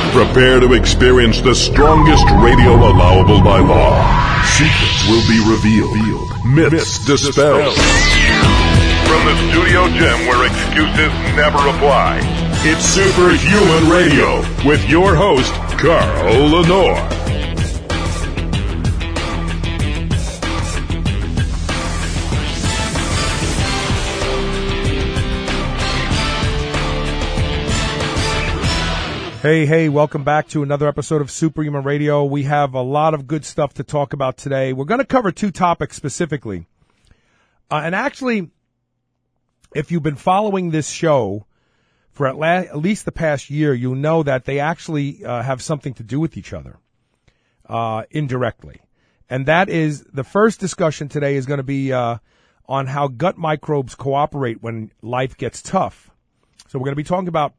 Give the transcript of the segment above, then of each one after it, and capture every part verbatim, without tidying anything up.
Prepare to experience the strongest radio allowable by law. Secrets will be revealed. Myths dispelled. From the studio gym where excuses never apply, it's Superhuman Radio with your host, Carl Lenore. Hey, hey, welcome back to another episode of Superhuman Radio. We have a lot of good stuff to talk about today. We're going to cover two topics specifically. Uh, and actually, if you've been following this show for at, la- at least the past year, you know that they actually uh, have something to do with each other uh, indirectly. And that is, the first discussion today is going to be uh, on how gut microbes cooperate when life gets tough. So we're going to be talking about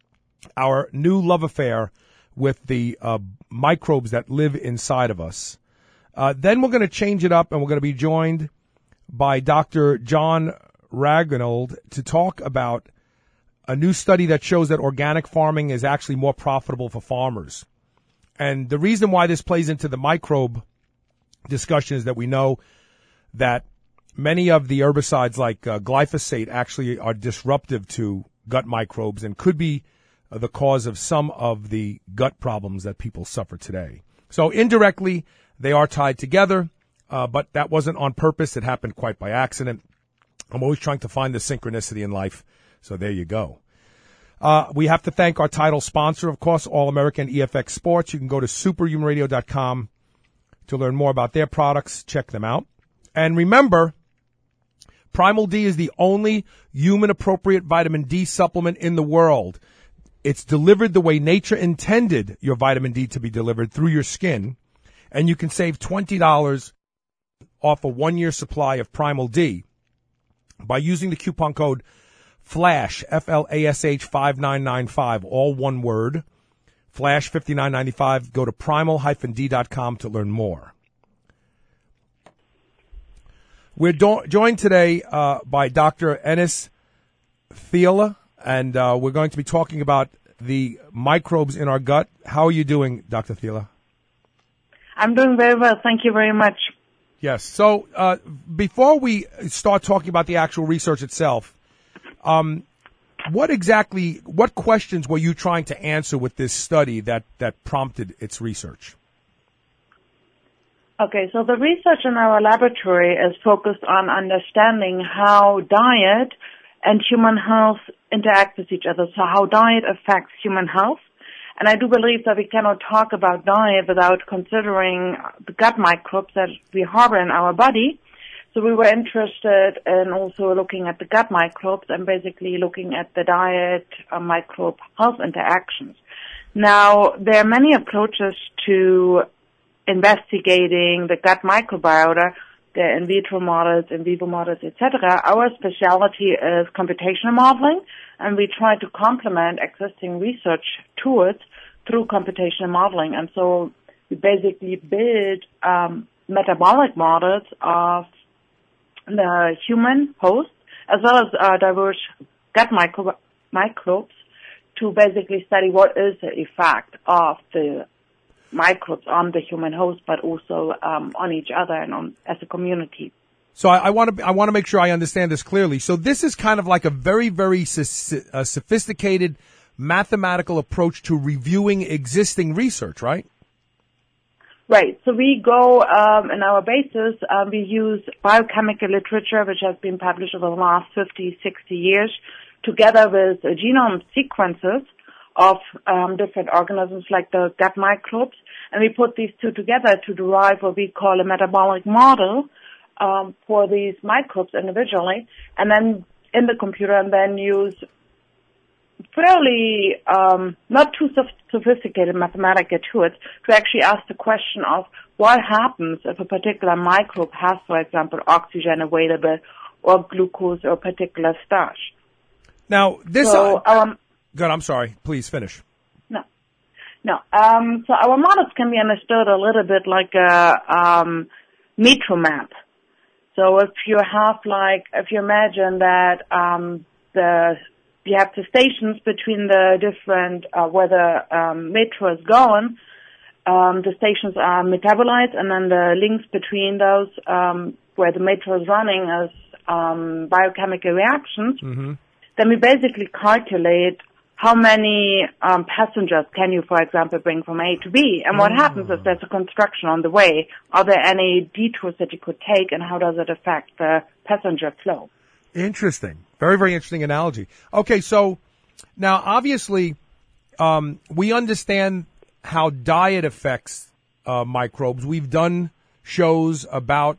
our new love affair with the uh, microbes that live inside of us. Uh, then we're going to change it up, and we're going to be joined by Doctor John Ragnold to talk about a new study that shows that organic farming is actually more profitable for farmers. And the reason why this plays into the microbe discussion is that we know that many of the herbicides like uh, glyphosate actually are disruptive to gut microbes and could be the cause of some of the gut problems that people suffer today. So indirectly, they are tied together, uh, but that wasn't on purpose. It happened quite by accident. I'm always trying to find the synchronicity in life, so there you go. Uh, we have to thank our title sponsor, of course, All-American E F X Sports. You can go to superhuman radio dot com to learn more about their products. Check them out. And remember, Primal D is the only human-appropriate vitamin D supplement in the world. It's delivered the way nature intended your vitamin D to be delivered, through your skin, and you can save twenty dollars off a one-year supply of Primal D by using the coupon code FLASH, F L A S H five nine nine five, all one word, FLASH fifty-nine ninety-five. Go to primal dash d dot com to learn more. We're do- joined today uh, by Doctor Enis Thiele. And uh, we're going to be talking about the microbes in our gut. How are you doing, Doctor Thiele? I'm doing very well. Thank you very much. Yes. So uh, before we start talking about the actual research itself, um, what exactly, what questions were you trying to answer with this study that, that prompted its research? Okay, so the research in our laboratory is focused on understanding how diet and human health interact with each other, so how diet affects human health. And I do believe that we cannot talk about diet without considering the gut microbes that we harbor in our body. So we were interested in also looking at the gut microbes and basically looking at the diet uh, microbe health interactions. Now, there are many approaches to investigating the gut microbiota. The in vitro models, in vivo models, et cetera. Our specialty is computational modeling, and we try to complement existing research tools through computational modeling. And so we basically build um, metabolic models of the human host as well as uh, diverse gut micro- microbes to basically study what is the effect of the microbes on the human host, but also um, on each other and on as a community. So I, I want to I want to make sure I understand this clearly. So this is kind of like a very very so, uh, sophisticated mathematical approach to reviewing existing research, right? Right. So we go um, in our basis. Um, we use biochemical literature, which has been published over the last fifty, sixty years, together with uh, genome sequences of um, different organisms like the gut microbes, and we put these two together to derive what we call a metabolic model um, for these microbes individually, and then in the computer, and then use fairly um, not too sophisticated mathematical tools to actually ask the question of what happens if a particular microbe has, for example, oxygen available or glucose or a particular starch. Now, this... So, uh, um, Good, I'm sorry. Please finish. No. No. Um, so our models can be understood a little bit like a um, metro map. So if you have like, if you imagine that um, the you have the stations between the different, uh, where the um, metro is going. Um, the stations are metabolites, and then the links between those, um, where the metro is running, is um, biochemical reactions. Mm-hmm. Then we basically calculate how many um, passengers can you, for example, bring from A to B, and what oh. happens if there's a construction on the way? Are there any detours that you could take, and how does it affect the passenger flow? Interesting. Very, very interesting analogy. Okay, so now obviously um, we understand how diet affects uh, microbes. We've done shows about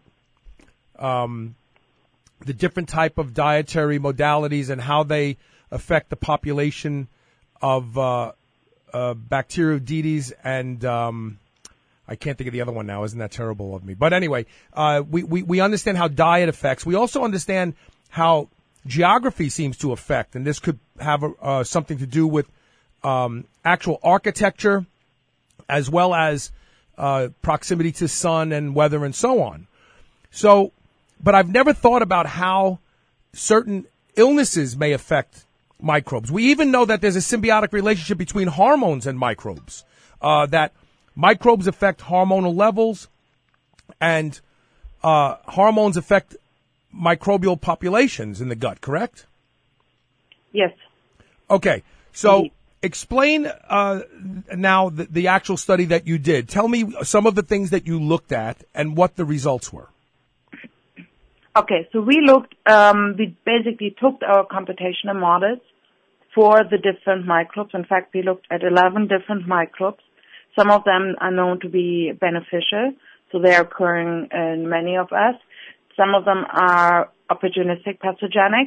um, the different type of dietary modalities and how they affect the population of uh, uh, Bacteroidetes and um, I can't think of the other one now. Isn't that terrible of me? But anyway, uh, we, we, we understand how diet affects. We also understand how geography seems to affect, and this could have a, uh, something to do with um, actual architecture as well as uh, proximity to sun and weather and so on. So, but I've never thought about how certain illnesses may affect microbes. We even know that there's a symbiotic relationship between hormones and microbes, uh, that microbes affect hormonal levels and uh, hormones affect microbial populations in the gut, correct? Yes. Okay, so Indeed. explain uh, now the, the actual study that you did. Tell me some of the things that you looked at and what the results were. Okay, so we looked, um, we basically took our computational models for the different microbes. In fact, we looked at eleven different microbes. Some of them are known to be beneficial, so they're occurring in many of us. Some of them are opportunistic pathogenic,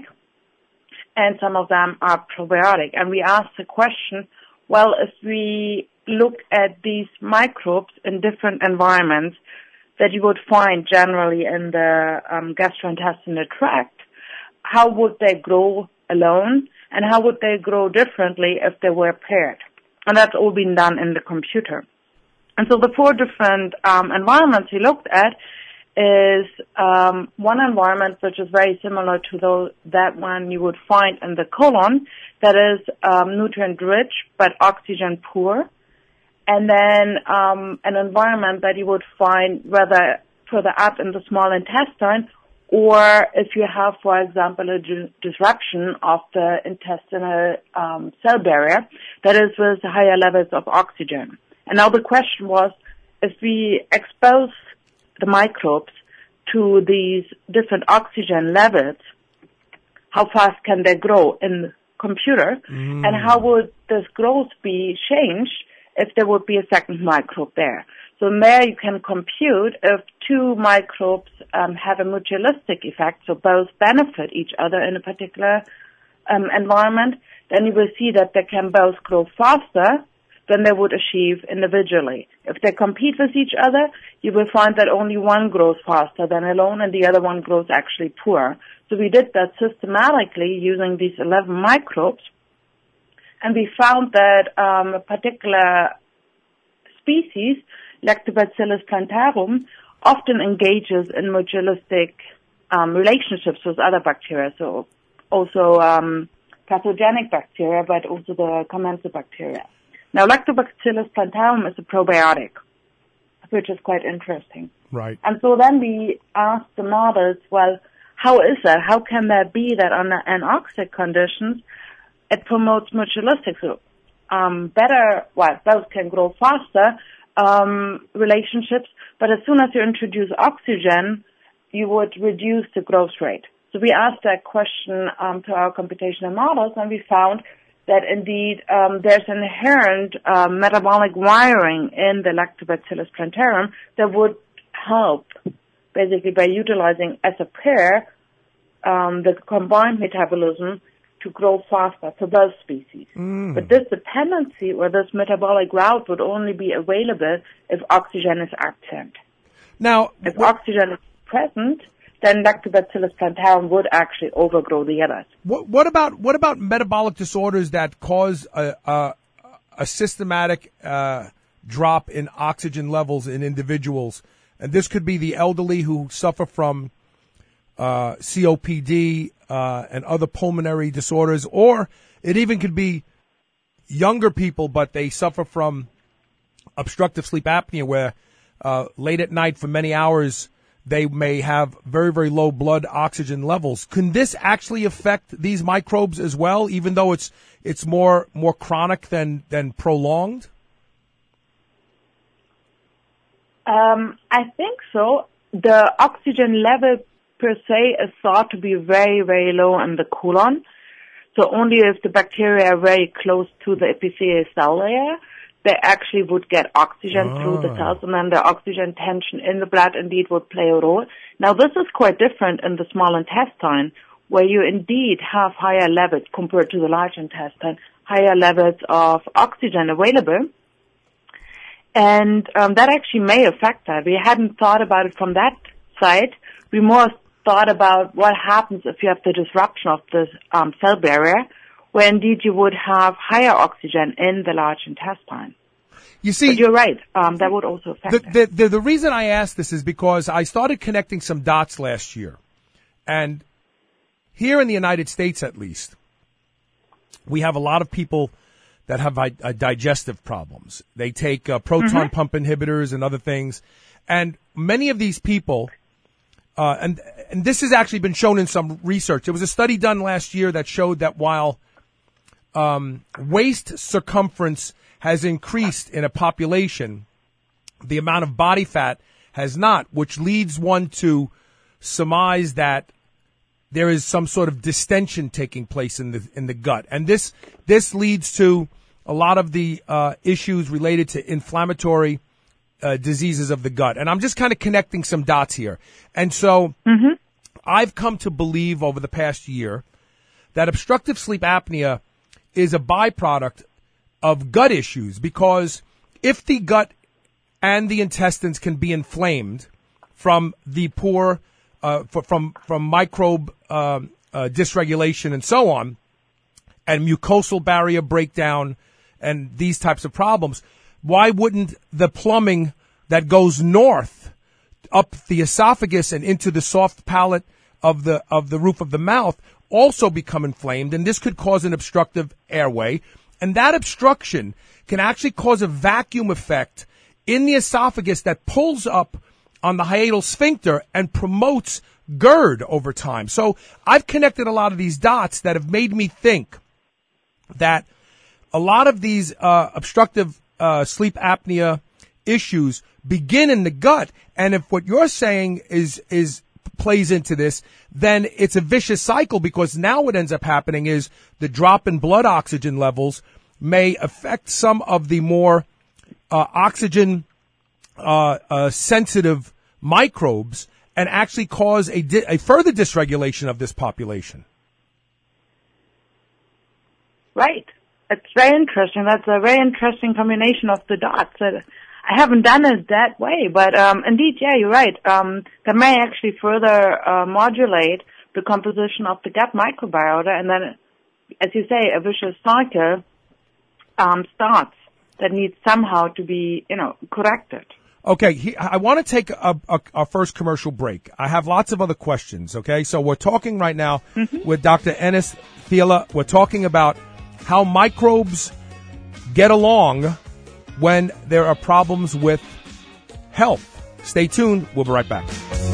and some of them are probiotic. And we asked the question, well, if we look at these microbes in different environments that you would find generally in the um, gastrointestinal tract, how would they grow alone, and how would they grow differently if they were paired? And that's all been done in the computer. And so the four different um, environments we looked at is um, one environment which is very similar to those, that one you would find in the colon, that is um, nutrient-rich but oxygen-poor. And then um, an environment that you would find whether further up in the small intestine, or if you have, for example, a d- disruption of the intestinal um, cell barrier, that is with higher levels of oxygen. And now the question was, if we expose the microbes to these different oxygen levels, how fast can they grow in the computer? Mm. And how would this growth be changed if there would be a second microbe there? So there you can compute if two microbes um, have a mutualistic effect, so both benefit each other in a particular um, environment, then you will see that they can both grow faster than they would achieve individually. If they compete with each other, you will find that only one grows faster than alone and the other one grows actually poor. So we did that systematically using these eleven microbes, and we found that um, a particular species, Lactobacillus plantarum, often engages in mutualistic um, relationships with other bacteria, so also um, pathogenic bacteria, but also the commensal bacteria. Now, Lactobacillus plantarum is a probiotic, which is quite interesting. Right. And so then we asked the models, well, how is that? How can that be that under anoxic conditions it promotes mutualistic, so um, better, well, both can grow faster um, relationships, but as soon as you introduce oxygen, you would reduce the growth rate. So we asked that question um, to our computational models, and we found that indeed um, there's an inherent uh, metabolic wiring in the Lactobacillus plantarum that would help, basically by utilizing as a pair um, the combined metabolism to grow faster for both species. Mm. But this dependency or this metabolic route would only be available if oxygen is absent. Now, if what, oxygen is present, then Lactobacillus plantarum would actually overgrow the others. What, what about what about metabolic disorders that cause a a, a systematic uh, drop in oxygen levels in individuals? And this could be the elderly who suffer from uh, C O P D, uh, and other pulmonary disorders, or it even could be younger people, but they suffer from obstructive sleep apnea, where uh, late at night for many hours they may have very, very low blood oxygen levels. Can this actually affect these microbes as well, even though it's it's more more chronic than than prolonged? Um, I think so. The oxygen level per se is thought to be very, very low in the colon. So only if the bacteria are very close to the epithelial cell layer, they actually would get oxygen oh. through the cells, and then the oxygen tension in the blood indeed would play a role. Now, this is quite different in the small intestine, where you indeed have higher levels compared to the large intestine, higher levels of oxygen available. And um, that actually may affect that. We hadn't thought about it from that side. We more thought about what happens if you have the disruption of the um, cell barrier, where indeed you would have higher oxygen in the large intestine. You see, but you're right. Um, that would also affect the, the, the, the reason I asked this is because I started connecting some dots last year. And here in the United States, at least, we have a lot of people that have uh, digestive problems. They take uh, proton mm-hmm. pump inhibitors and other things. And many of these people, uh, and, and this has actually been shown in some research. There was a study done last year that showed that while um, waist circumference has increased in a population, the amount of body fat has not, which leads one to surmise that there is some sort of distension taking place in the in the gut, and this this leads to a lot of the uh, issues related to inflammatory uh, diseases of the gut. And I'm just kind of connecting some dots here. And so mm-hmm. I've come to believe over the past year that obstructive sleep apnea is a byproduct of gut issues, because if the gut and the intestines can be inflamed from the poor Uh, for, from from microbe uh, uh, dysregulation and so on, and mucosal barrier breakdown and these types of problems, why wouldn't the plumbing that goes north up the esophagus and into the soft palate of the of the roof of the mouth also become inflamed? And this could cause an obstructive airway, and that obstruction can actually cause a vacuum effect in the esophagus that pulls up on the hiatal sphincter and promotes GERD over time. So I've connected a lot of these dots that have made me think that a lot of these uh, obstructive uh, sleep apnea issues begin in the gut. And if what you're saying is is plays into this, then it's a vicious cycle, because now what ends up happening is the drop in blood oxygen levels may affect some of the more uh, oxygen uh, uh, sensitive microbes and actually cause a, di- a further dysregulation of this population. Right. It's very interesting. That's a very interesting combination of the dots. I haven't done it that way, but um, indeed, yeah, you're right. Um, that may actually further uh, modulate the composition of the gut microbiota, and then, as you say, a vicious cycle um, starts that needs somehow to be, you know, corrected. Okay, he, I want to take a, a, our first commercial break. I have lots of other questions, okay? So we're talking right now mm-hmm. with Doctor Enes Thiele. We're talking about how microbes get along when there are problems with health. Stay tuned. We'll be right back.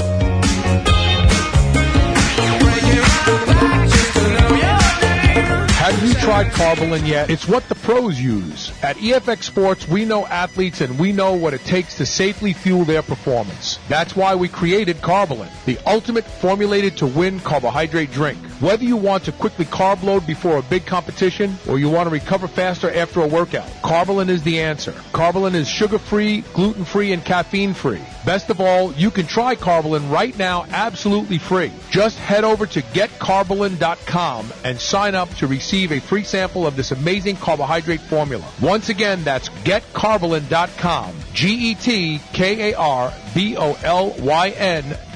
Have you tried Carbolin yet? It's what the pros use. At E F X Sports, we know athletes and we know what it takes to safely fuel their performance. That's why we created Carbolin, the ultimate formulated to win carbohydrate drink. Whether you want to quickly carb load before a big competition or you want to recover faster after a workout, Carbolin is the answer. Carbolin is sugar-free, gluten-free, and caffeine-free. Best of all, you can try Carbolin right now absolutely free. Just head over to get carbolin dot com and sign up to receive a free sample of this amazing carbohydrate formula. Once again, that's get carbolin dot com. G E T K A R B O L Y N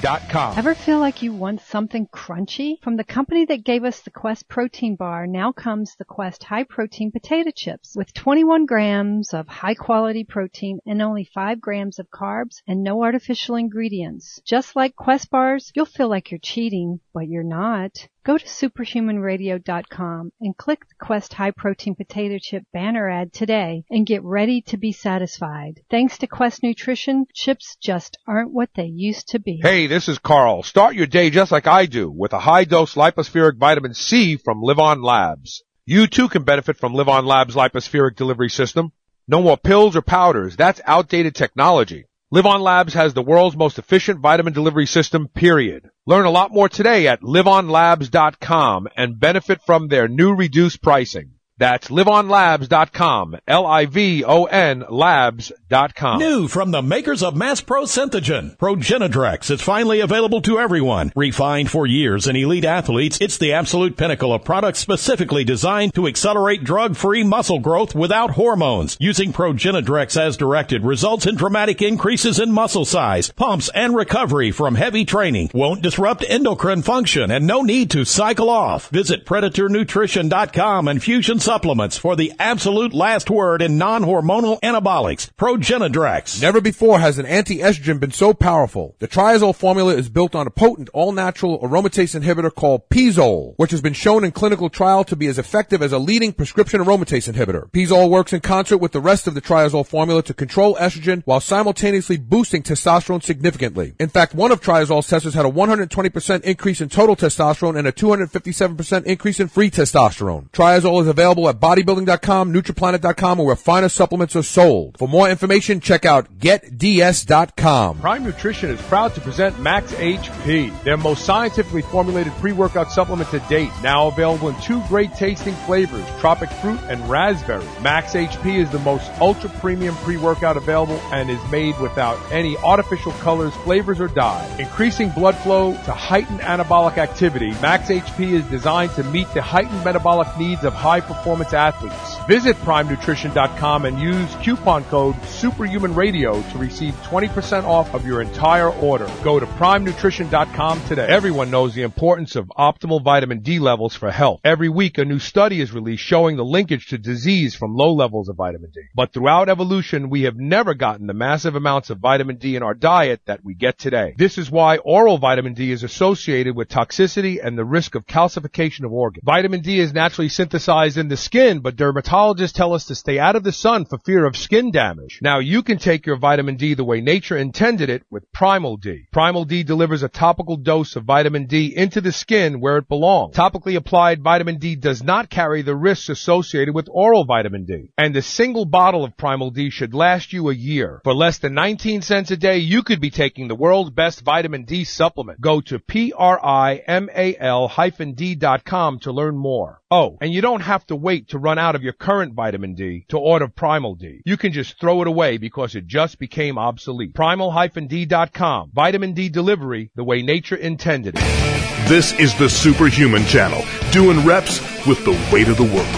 dot com. Ever feel like you want something crunchy? From the company that gave us the Quest protein bar, now comes the Quest high protein potato chips with twenty-one grams of high quality protein and only five grams of carbs and no artificial ingredients. Just like Quest bars, you'll feel like you're cheating, but you're not. Go to superhuman radio dot com and click the Quest high protein potato chip banner ad today and get ready to be satisfied. Thanks to Quest Nutrition, chips just aren't what they used to be. Hey, this is Carl. Start your day just like I do with a high-dose lipospheric vitamin C from Live On Labs. You too can benefit from Live On Labs' lipospheric delivery system. No more pills or powders. That's outdated technology. Live On Labs has the world's most efficient vitamin delivery system, period. Learn a lot more today at live on labs dot com and benefit from their new reduced pricing. That's live on labs dot com, L I V O N labs dot com. New from the makers of Mass Pro Synthogen, Progenadrex is finally available to everyone. Refined for years in elite athletes, it's the absolute pinnacle of products specifically designed to accelerate drug-free muscle growth without hormones. Using Progenadrex as directed results in dramatic increases in muscle size, pumps, and recovery from heavy training. Won't disrupt endocrine function and no need to cycle off. Visit predator nutrition dot com and Fusion Supplements for the absolute last word in non-hormonal anabolics. Progenadrex. Never before has an anti-estrogen been so powerful. The Triazole formula is built on a potent all-natural aromatase inhibitor called Pizole, which has been shown in clinical trial to be as effective as a leading prescription aromatase inhibitor. Pizole works in concert with the rest of the Triazole formula to control estrogen while simultaneously boosting testosterone significantly. In fact, one of Triazole's testers had a one hundred twenty percent increase in total testosterone and a two hundred fifty-seven percent increase in free testosterone. Triazole is available at bodybuilding dot com, Nutriplanet dot com, or where finer supplements are sold. For more information, check out get d s dot com. Prime Nutrition is proud to present Max H P, their most scientifically formulated pre-workout supplement to date. Now available in two great tasting flavors, tropic fruit and raspberry. Max H P is the most ultra-premium pre-workout available and is made without any artificial colors, flavors, or dyes. Increasing blood flow to heighten anabolic activity, Max H P is designed to meet the heightened metabolic needs of high-performance athletes. Visit prime nutrition dot com and use coupon code SUPERHUMANRADIO to receive twenty percent off of your entire order. Go to prime nutrition dot com today. Everyone knows the importance of optimal vitamin D levels for health. Every week, a new study is released showing the linkage to disease from low levels of vitamin D. But throughout evolution, we have never gotten the massive amounts of vitamin D in our diet that we get today. This is why oral vitamin D is associated with toxicity and the risk of calcification of organs. Vitamin D is naturally synthesized in the skin, but dermatologists tell us to stay out of the sun for fear of skin damage. Now you can take your vitamin D the way nature intended it with Primal D. Primal D delivers a topical dose of vitamin D into the skin where it belongs. Topically applied vitamin D does not carry the risks associated with oral vitamin D. And a single bottle of Primal D should last you a year. For less than nineteen cents a day, you could be taking the world's best vitamin D supplement. Go to primal D dot com to learn more. Oh, and you don't have to wait to run out of your current vitamin D to order Primal D. You can just throw it away because it just became obsolete. primal D dot com. Vitamin D delivery the way nature intended it. This is the Superhuman Channel, doing reps with the weight of the world.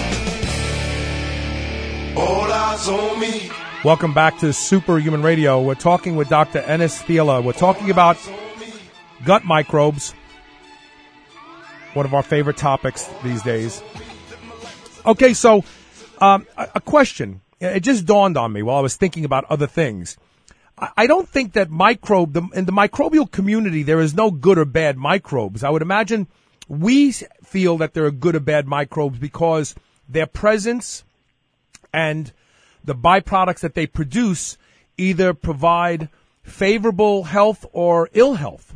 All eyes on me. Welcome back to Superhuman Radio. We're talking with Doctor Enes Thiele. We're talking about gut microbes, one of our favorite topics these days. Okay, so um, a, a question. It just dawned on me while I was thinking about other things. I, I don't think that microbe, the, in the microbial community, there is no good or bad microbes. I would imagine we feel that there are good or bad microbes because their presence and the byproducts that they produce either provide favorable health or ill health.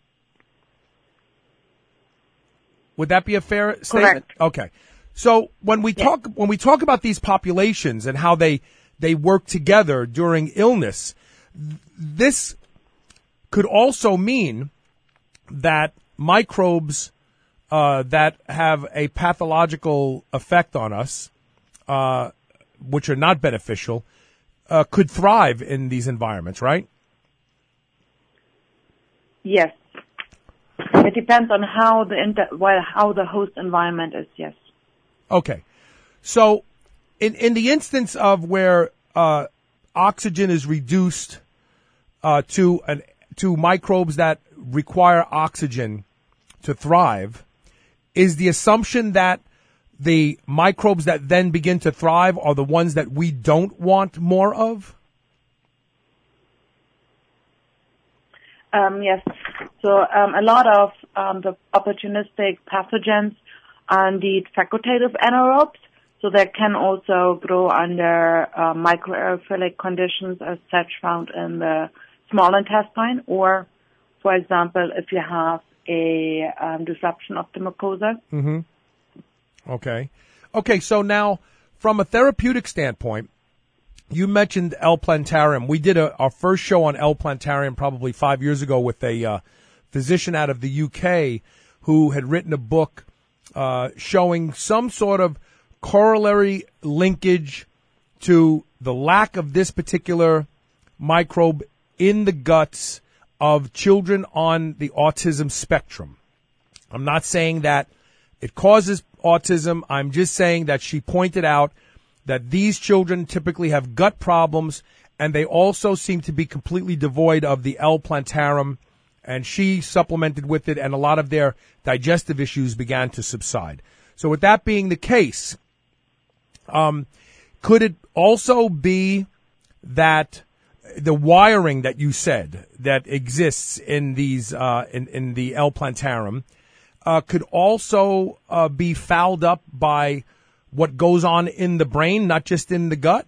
Would that be a fair statement? Correct. Okay. So when we Yes. talk when we talk about these populations and how they they work together during illness, th- this could also mean that microbes uh, that have a pathological effect on us, uh, which are not beneficial, uh, could thrive in these environments, right? Yes. It depends on how the inter- well, how the host environment is, yes. Okay. So in, in the instance of where uh, oxygen is reduced uh, to an to microbes that require oxygen to thrive, is the assumption that the microbes that then begin to thrive are the ones that we don't want more of? Um, yes. So um, a lot of um, the opportunistic pathogens are indeed facultative anaerobes, so they can also grow under uh, microaerophilic conditions as such found in the small intestine, or, for example, if you have a um, disruption of the mucosa. Mm-hmm. Okay. Okay, so now, from a therapeutic standpoint, you mentioned L. plantarum. We did a, our first show on L. plantarum probably five years ago with a uh, physician out of the U K who had written a book uh, showing some sort of corollary linkage to the lack of this particular microbe in the guts of children on the autism spectrum. I'm not saying that it causes autism. I'm just saying that she pointed out that these children typically have gut problems, and they also seem to be completely devoid of the L. plantarum, and she supplemented with it, and a lot of their digestive issues began to subside. So with that being the case, um, could it also be that the wiring that you said that exists in these uh, in, in the L. plantarum uh, could also uh, be fouled up by what goes on in the brain, not just in the gut?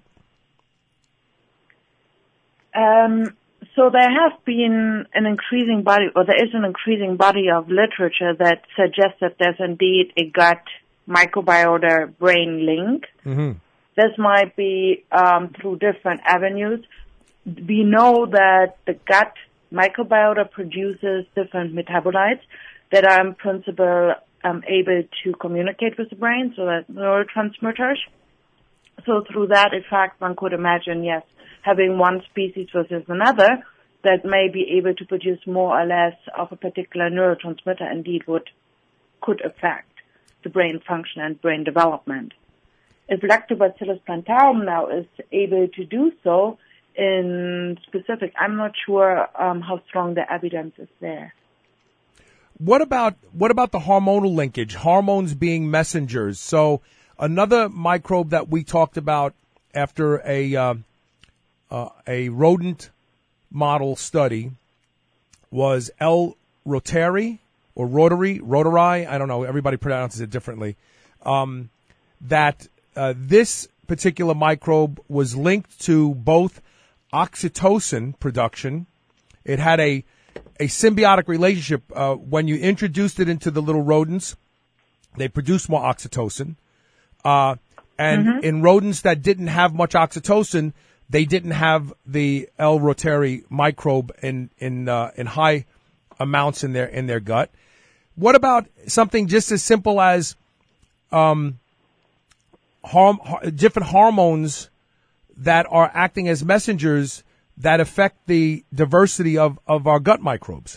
Um, so there has been an increasing body, or there is an increasing body of literature that suggests that there's indeed a gut microbiota brain link. Mm-hmm. This might be um, through different avenues. We know that the gut microbiota produces different metabolites that are in principle um, able to communicate with the brain, so that neurotransmitters. So through that effect, one could imagine, yes, having one species versus another that may be able to produce more or less of a particular neurotransmitter indeed would could affect the brain function and brain development. If Lactobacillus plantarum now is able to do so in specific, I'm not sure um, how strong the evidence is there. What about what about the hormonal linkage? Hormones being messengers. So another microbe that we talked about after a uh, uh, a rodent model study was L. rotari or rotary, rotari. I don't know. Everybody pronounces it differently. Um, that uh, this particular microbe was linked to both oxytocin production. It had a a symbiotic relationship. Uh, when you introduced it into the little rodents, they produced more oxytocin. Uh, and mm-hmm. in rodents that didn't have much oxytocin, they didn't have the L. rotari microbe in in uh, in high amounts in their in their gut. What about something just as simple as um, horm- different hormones that are acting as messengers that affect the diversity of, of our gut microbes?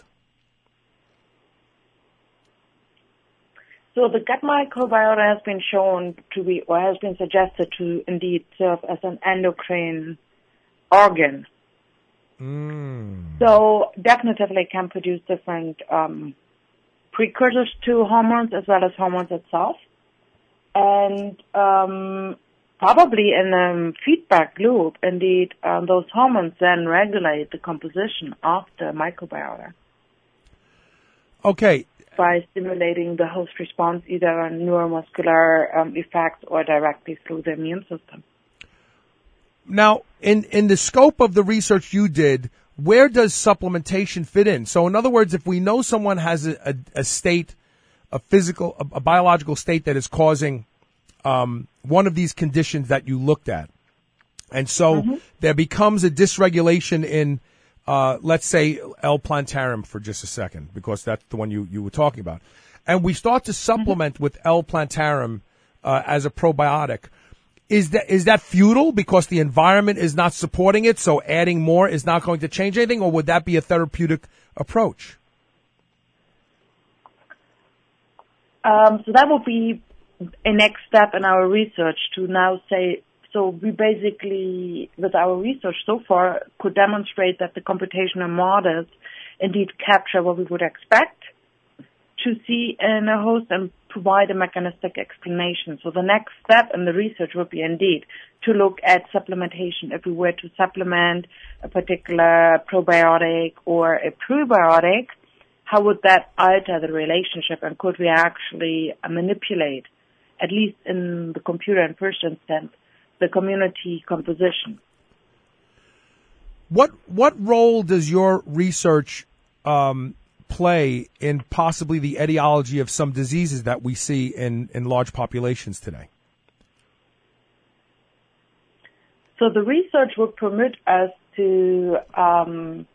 So the gut microbiota has been shown to be, or has been suggested to indeed serve as an endocrine organ. Mm. So definitively can produce different um, precursors to hormones as well as hormones itself. And um, probably in a feedback loop, indeed, um, those hormones then regulate the composition of the microbiota. Okay. By stimulating the host response, either on neuromuscular um, effects or directly through the immune system. Now, in, in the scope of the research you did, where does supplementation fit in? So, in other words, if we know someone has a, a, a state, a physical, a, a biological state that is causing um, one of these conditions that you looked at, and so mm-hmm. there becomes a dysregulation in, uh, let's say, L. plantarum for just a second, because that's the one you, you were talking about, and we start to supplement mm-hmm. with L. plantarum uh, as a probiotic. Is that is that futile because the environment is not supporting it, so adding more is not going to change anything, or would that be a therapeutic approach? Um, so that would be a next step in our research to now say, so we basically, with our research so far, could demonstrate that the computational models indeed capture what we would expect to see in a host and provide a mechanistic explanation. So the next step in the research would be indeed to look at supplementation. If we were to supplement a particular probiotic or a prebiotic, how would that alter the relationship, and could we actually manipulate, at least in the computer in first instance, the community composition? What what role does your research um, play in possibly the etiology of some diseases that we see in, in large populations today? So the research would permit us to, um,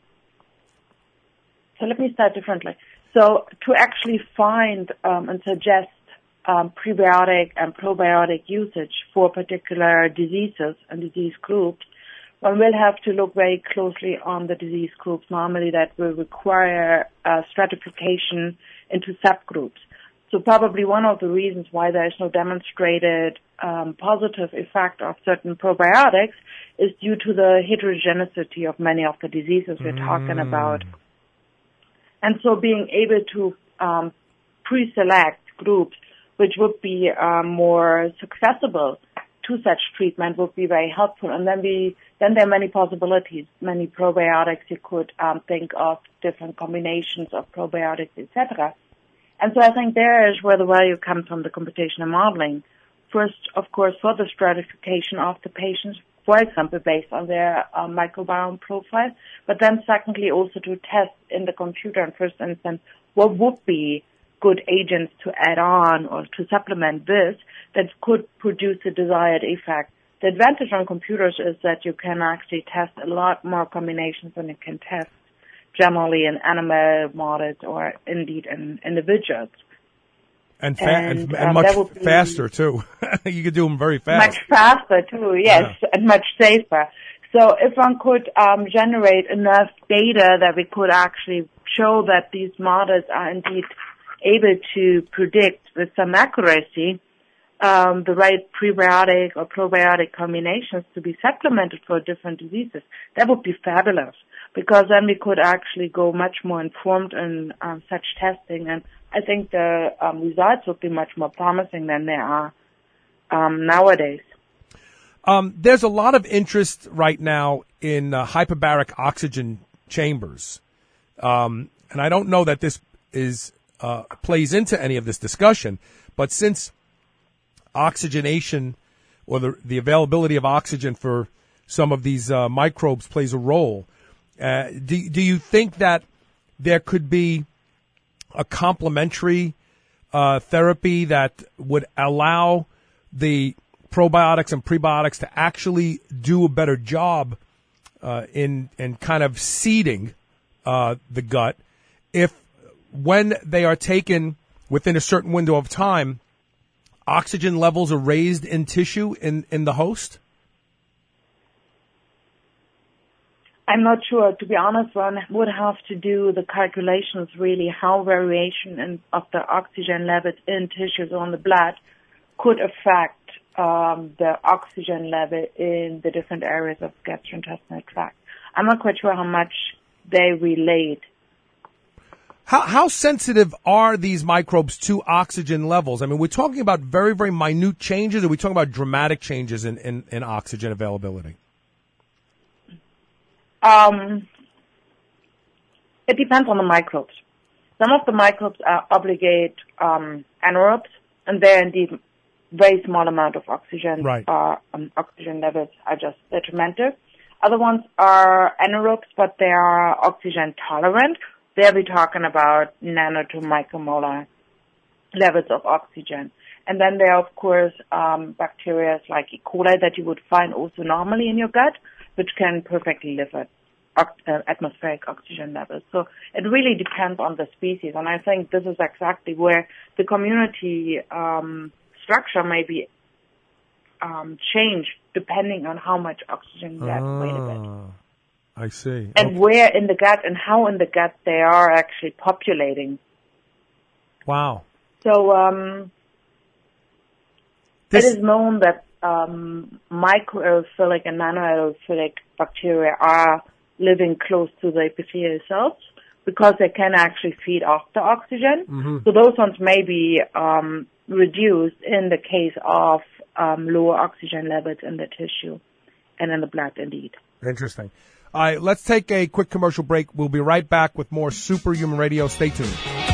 so let me start differently. So to actually find um, and suggest um, prebiotic and probiotic usage for particular diseases and disease groups, one will have to look very closely on the disease groups. Normally that will require uh, stratification into subgroups. So probably one of the reasons why there is no demonstrated um, positive effect of certain probiotics is due to the heterogeneity of many of the diseases we're mm. talking about. And so being able to um, pre-select groups which would be uh, more accessible to such treatment would be very helpful. And then we then there are many possibilities, many probiotics you could um, think of, different combinations of probiotics, et cetera. And so I think there is where the value comes from the computational modeling. First, of course, for the stratification of the patients, for example, based on their uh, microbiome profile, but then secondly also to test in the computer in first instance what would be good agents to add on or to supplement this that could produce a desired effect. The advantage on computers is that you can actually test a lot more combinations than you can test generally in animal models or indeed in individuals. And, fa- and, and, and um, much faster, too. You could do them very fast. Much faster, too, yes, yeah. And much safer. So if one could um, generate enough data that we could actually show that these models are indeed able to predict with some accuracy um, the right prebiotic or probiotic combinations to be supplemented for different diseases, that would be fabulous, because then we could actually go much more informed in um, such testing, and I think the um, results would be much more promising than they are um, nowadays. Um, there's a lot of interest right now in uh, hyperbaric oxygen chambers, um, and I don't know that this is uh, plays into any of this discussion, but since oxygenation or the, the availability of oxygen for some of these uh, microbes plays a role, uh, do, do you think that there could be a complementary uh, therapy that would allow the probiotics and prebiotics to actually do a better job uh, in in kind of seeding uh, the gut if when they are taken within a certain window of time, oxygen levels are raised in tissue in, in the host? I'm not sure. To be honest, one would have to do the calculations really how variation in, of the oxygen levels in tissues on the blood could affect um, the oxygen level in the different areas of the gastrointestinal tract. I'm not quite sure how much they relate. How, how sensitive are these microbes to oxygen levels? I mean, we're talking about very, very minute changes, or are we talking about dramatic changes in, in, in oxygen availability? Um, it depends on the microbes. Some of the microbes are obligate um, anaerobes, and they're indeed very small amount of oxygen. Right. Uh, um, oxygen levels are just detrimental. Other ones are anaerobes, but they are oxygen tolerant. There we're talking about nano to micromolar levels of oxygen. And then there are, of course, um, bacteria like E. coli that you would find also normally in your gut, which can perfectly live at uh, atmospheric oxygen levels. So it really depends on the species. And I think this is exactly where the community um, structure may be um, changed depending on how much oxygen you get. Ah. Wait a bit. I see. And okay. where in the gut and how in the gut they are actually populating. Wow. So um, this... it is known that um, microaerophilic and nanoaerophilic bacteria are living close to the epithelial cells, because they can actually feed off the oxygen. Mm-hmm. So those ones may be um, reduced in the case of um, lower oxygen levels in the tissue and in the blood, indeed. Interesting. All right, let's take a quick commercial break. We'll be right back with more Superhuman Radio. Stay tuned.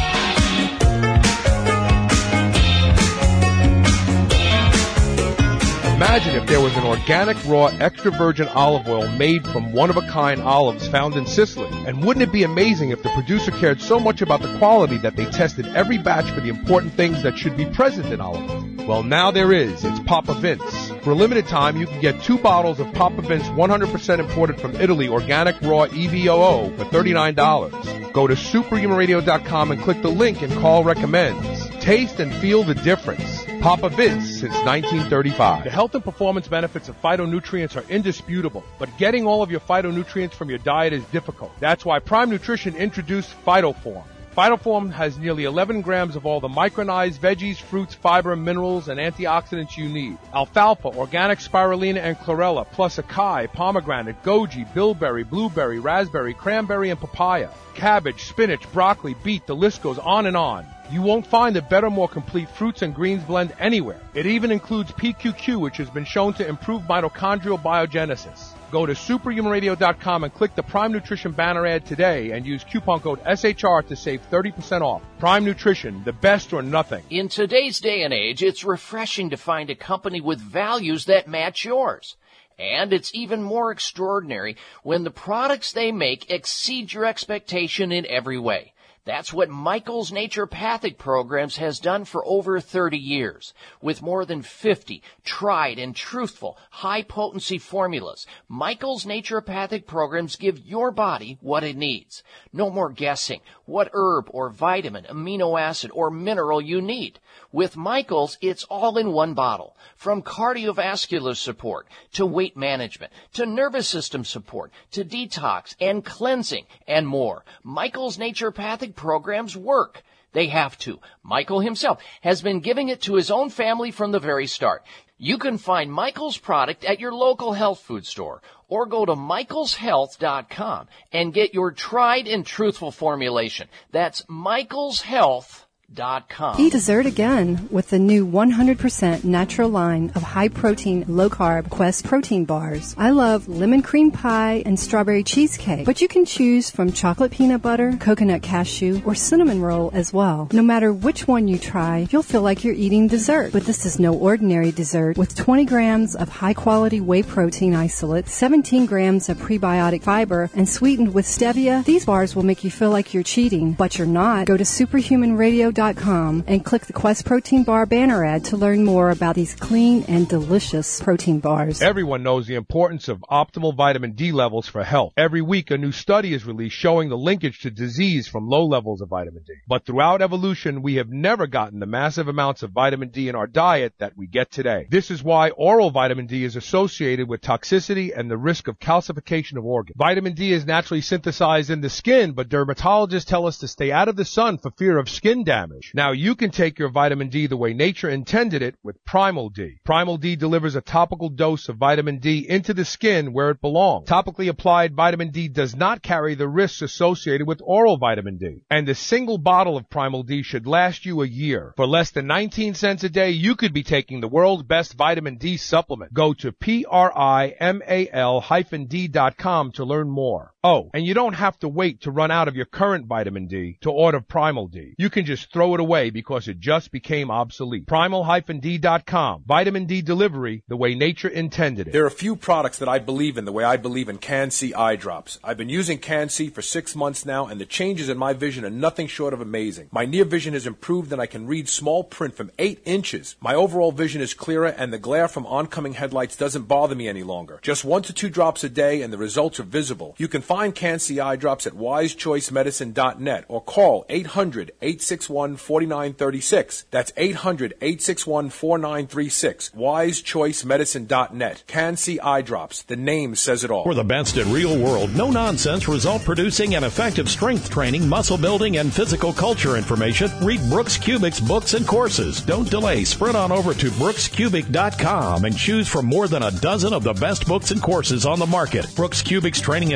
Imagine if there was an organic, raw, extra virgin olive oil made from one-of-a-kind olives found in Sicily. And wouldn't it be amazing if the producer cared so much about the quality that they tested every batch for the important things that should be present in olive oil? Well, now there is. It's Papa Vince. For a limited time, you can get two bottles of Papa Vince one hundred percent imported from Italy organic raw E V O O for thirty-nine dollars. Go to superhuman radio dot com and click the link and call recommends. Taste and feel the difference. Papa Vince since nineteen thirty-five. The health and performance benefits of phytonutrients are indisputable, but getting all of your phytonutrients from your diet is difficult. That's why Prime Nutrition introduced PhytoForm. PhytoForm has nearly eleven grams of all the micronized veggies, fruits, fiber, minerals, and antioxidants you need. Alfalfa, organic spirulina, and chlorella, plus acai, pomegranate, goji, bilberry, blueberry, raspberry, cranberry, and papaya. Cabbage, spinach, broccoli, beet, the list goes on and on. You won't find a better, more complete fruits and greens blend anywhere. It even includes P Q Q, which has been shown to improve mitochondrial biogenesis. Go to superhuman radio dot com and click the Prime Nutrition banner ad today and use coupon code S H R to save thirty percent off. Prime Nutrition, the best or nothing. In today's day and age, it's refreshing to find a company with values that match yours. And it's even more extraordinary when the products they make exceed your expectation in every way. That's what Michael's Naturopathic Programs has done for over thirty years. With more than fifty tried and truthful high-potency formulas, Michael's Naturopathic Programs give your body what it needs. No more guessing what herb or vitamin, amino acid, or mineral you need. With Michael's, it's all in one bottle. From cardiovascular support to weight management to nervous system support to detox and cleansing and more. Michael's Naturopathic Programs work. They have to. Michael himself has been giving it to his own family from the very start. You can find Michael's product at your local health food store or go to michaels health dot com and get your tried and truthful formulation. That's michaels health dot com. Eat dessert again with the new one hundred percent natural line of high-protein, low-carb Quest protein bars. I love lemon cream pie and strawberry cheesecake, but you can choose from chocolate peanut butter, coconut cashew, or cinnamon roll as well. No matter which one you try, you'll feel like you're eating dessert. But this is no ordinary dessert. With twenty grams of high-quality whey protein isolate, seventeen grams of prebiotic fiber, and sweetened with stevia, these bars will make you feel like you're cheating, but you're not. Go to superhuman radio dot com and click the Quest Protein Bar banner ad to learn more about these clean and delicious protein bars. Everyone knows the importance of optimal vitamin D levels for health. Every week, a new study is released showing the linkage to disease from low levels of vitamin D. But throughout evolution, we have never gotten the massive amounts of vitamin D in our diet that we get today. This is why oral vitamin D is associated with toxicity and the risk of calcification of organs. Vitamin D is naturally synthesized in the skin, but dermatologists tell us to stay out of the sun for fear of skin damage. Now you can take your vitamin D the way nature intended it with Primal D. Primal D delivers a topical dose of vitamin D into the skin where it belongs. Topically applied vitamin D does not carry the risks associated with oral vitamin D. And a single bottle of Primal D should last you a year. For less than nineteen cents a day, you could be taking the world's best vitamin D supplement. Go to P R I M A L hyphen D dot com to learn more. Oh, and you don't have to wait to run out of your current vitamin D to order Primal D. You can just throw it away because it just became obsolete. Primal D dot com. Vitamin D delivery the way nature intended it. There are a few products that I believe in the way I believe in Can-C eye drops. I've been using Can-C for six months now, and the changes in my vision are nothing short of amazing. My near vision has improved, and I can read small print from eight inches. My overall vision is clearer, and the glare from oncoming headlights doesn't bother me any longer. Just one to two drops a day, and the results are visible. You can find Can-C eye drops at wise choice medicine dot net or call eight hundred, eight six one, four nine three six. That's eight hundred, eight six one, four nine three six. wise choice medicine dot net. Can-C eye drops. The name says it all. For the best in real world, no nonsense, result producing and effective strength training, muscle building, and physical culture information, read Brooks Kubic's books and courses. Don't delay. Sprint on over to brooks kubic dot com and choose from more than a dozen of the best books and courses on the market. Brooks Kubic's training advice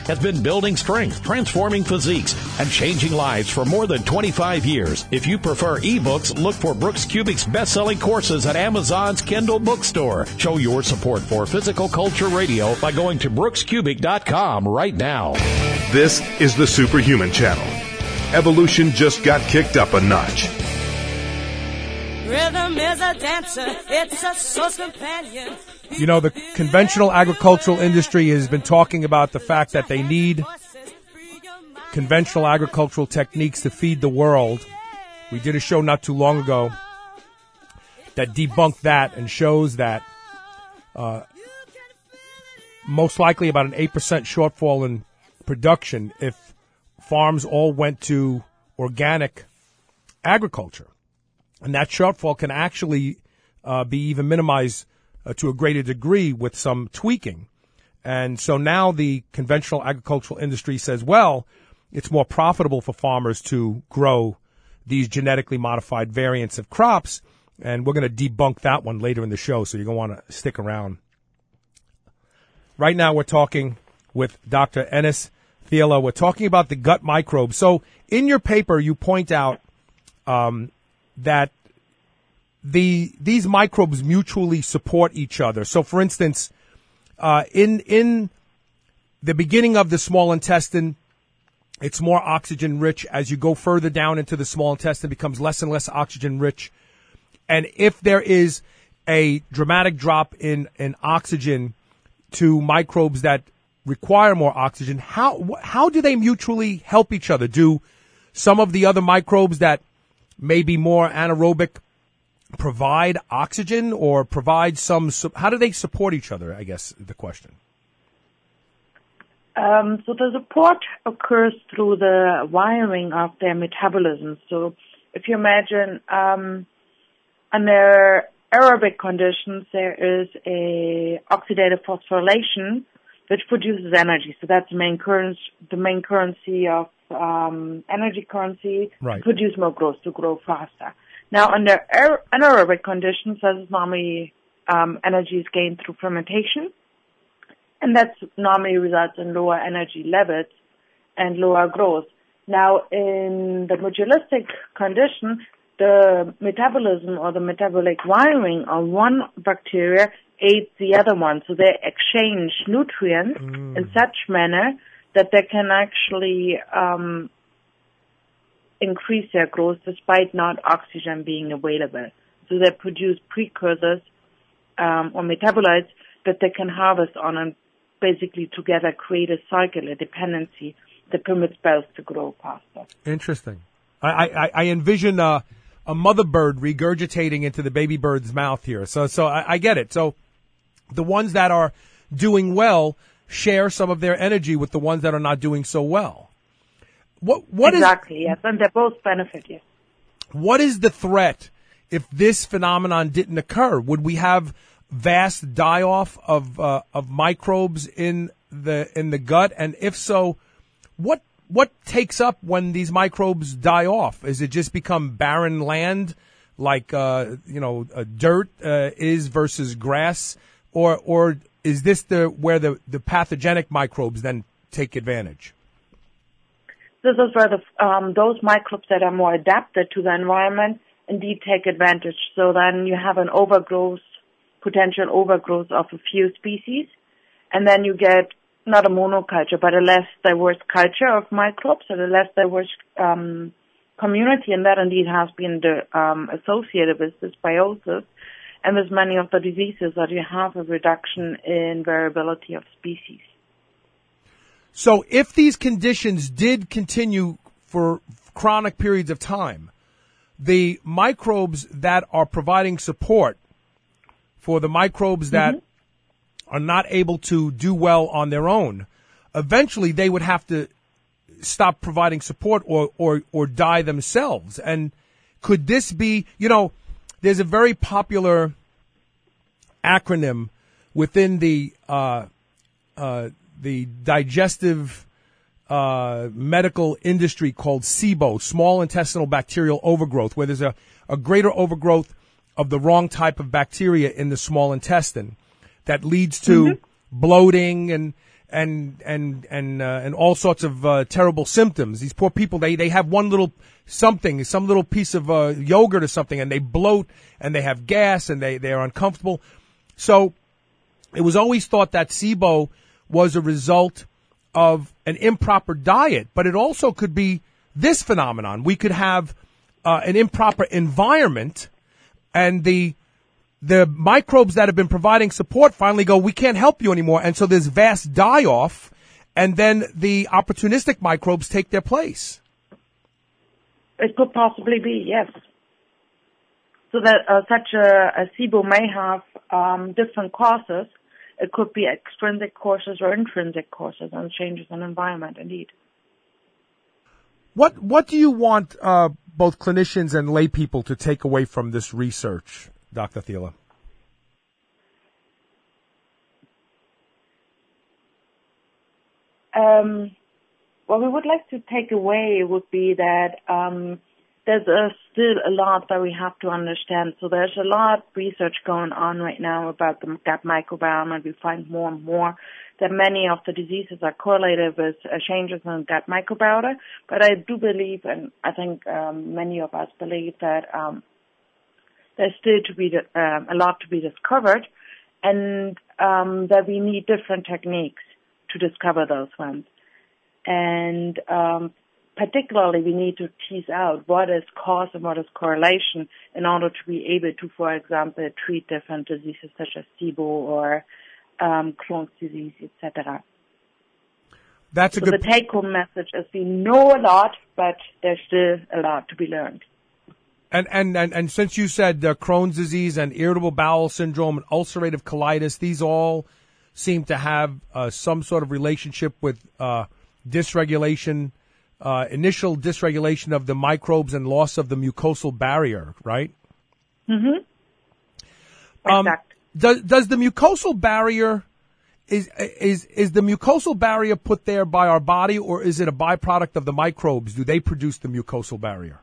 has been building strength, transforming physiques, and changing lives for more than twenty-five years. If you prefer ebooks, look for Brooks Kubik's best-selling courses at Amazon's Kindle bookstore. Show your support for Physical Culture Radio by going to brooks kubik dot com right now. This is the Superhuman Channel. Evolution just got kicked up a notch. Rhythm is a dancer, it's a source companion. You know, the conventional agricultural industry has been talking about the fact that they need conventional agricultural techniques to feed the world. We did a show not too long ago that debunked that and shows that uh, most likely about an eight percent shortfall in production if farms all went to organic agriculture. And that shortfall can actually uh, be even minimized uh, to a greater degree with some tweaking. And so now the conventional agricultural industry says, well, it's more profitable for farmers to grow these genetically modified variants of crops. And we're going to debunk that one later in the show, so you're going to want to stick around. Right now we're talking with Doctor Enes Thiele. We're talking about the gut microbes. So in your paper, you point out um, that the these microbes mutually support each other. So, for instance, uh, in in the beginning of the small intestine, it's more oxygen rich. As you go further down into the small intestine, it becomes less and less oxygen rich. And if there is a dramatic drop in, in oxygen to microbes that require more oxygen, how how do they mutually help each other? Do some of the other microbes that may be more anaerobic provide oxygen or provide some, how do they support each other, I guess, the question. Um, so the support occurs through the wiring of their metabolism. So if you imagine um, under aerobic conditions, there is a oxidative phosphorylation which produces energy. So that's the main currency, the main currency of um, energy currency, right. To produce more growth, to grow faster. Now, under aer- anaerobic conditions, this is normally um, energy is gained through fermentation, and that normally results in lower energy levels and lower growth. Now, in the mutualistic condition, the metabolism or the metabolic wiring of one bacteria aids the other one, so they exchange nutrients mm. in such manner that they can actually um, increase their growth despite not oxygen being available. So they produce precursors um, or metabolites that they can harvest on and basically together create a cycle, a dependency that permits both to grow faster. Interesting. I, I, I envision a, a mother bird regurgitating into the baby bird's mouth here. So so I, I get it. So the ones that are doing well share some of their energy with the ones that are not doing so well. What what exactly, is, yes, and they both benefit, yes. What is the threat if this phenomenon didn't occur? Would we have vast die-off of uh, of microbes in the in the gut? And if so, what what takes up when these microbes die off? Is it just become barren land, like uh, you know, uh, dirt uh, is versus grass, or or is this the where the, the pathogenic microbes then take advantage? This is where the, um, those microbes that are more adapted to the environment indeed take advantage. So then you have an overgrowth, potential overgrowth of a few species, and then you get not a monoculture, but a less diverse culture of microbes, and a less diverse um, community, and that indeed has been the, um, associated with dysbiosis and with many of the diseases that you have a reduction in variability of species. So if these conditions did continue for chronic periods of time, the microbes that are providing support for the microbes that mm-hmm. are not able to do well on their own, eventually they would have to stop providing support or, or, or die themselves. And could this be, you know, there's a very popular acronym within the, uh, uh, the digestive uh, medical industry called SIBO, small intestinal bacterial overgrowth, where there's a, a greater overgrowth of the wrong type of bacteria in the small intestine that leads to mm-hmm. bloating and and and and uh, and all sorts of uh, terrible symptoms. These poor people, they they have one little something, some little piece of uh, yogurt or something, and they bloat and they have gas and they they are uncomfortable. So it was always thought that SIBO was a result of an improper diet, but it also could be this phenomenon. We could have uh, an improper environment, and the the microbes that have been providing support finally go, we can't help you anymore, and so there's vast die-off, and then the opportunistic microbes take their place. It could possibly be, yes. So that uh, such a, a SIBO may have um, different causes. It could be extrinsic causes or intrinsic causes and changes in environment, indeed. What what do you want uh, both clinicians and lay people to take away from this research, Doctor Thiele? Um, what we would like to take away would be that um, there's uh, still a lot that we have to understand. So there's a lot of research going on right now about the gut microbiome, and we find more and more that many of the diseases are correlated with uh, changes in gut microbiota. But I do believe, and I think um, many of us believe, that um, there's still to be um, a lot to be discovered, and um, that we need different techniques to discover those ones. And um, particularly, we need to tease out what is cause and what is correlation in order to be able to, for example, treat different diseases such as SIBO or um, Crohn's disease, et cetera. That's a so good. The take-home message is we know a lot, but there's still a lot to be learned. And and and, and since you said uh, Crohn's disease and irritable bowel syndrome and ulcerative colitis, these all seem to have uh, some sort of relationship with uh, dysregulation. Uh, initial dysregulation of the microbes and loss of the mucosal barrier, right? Mm-hmm. Um, exactly. Does does the mucosal barrier is is is the mucosal barrier put there by our body, or is it a byproduct of the microbes? Do they produce the mucosal barrier?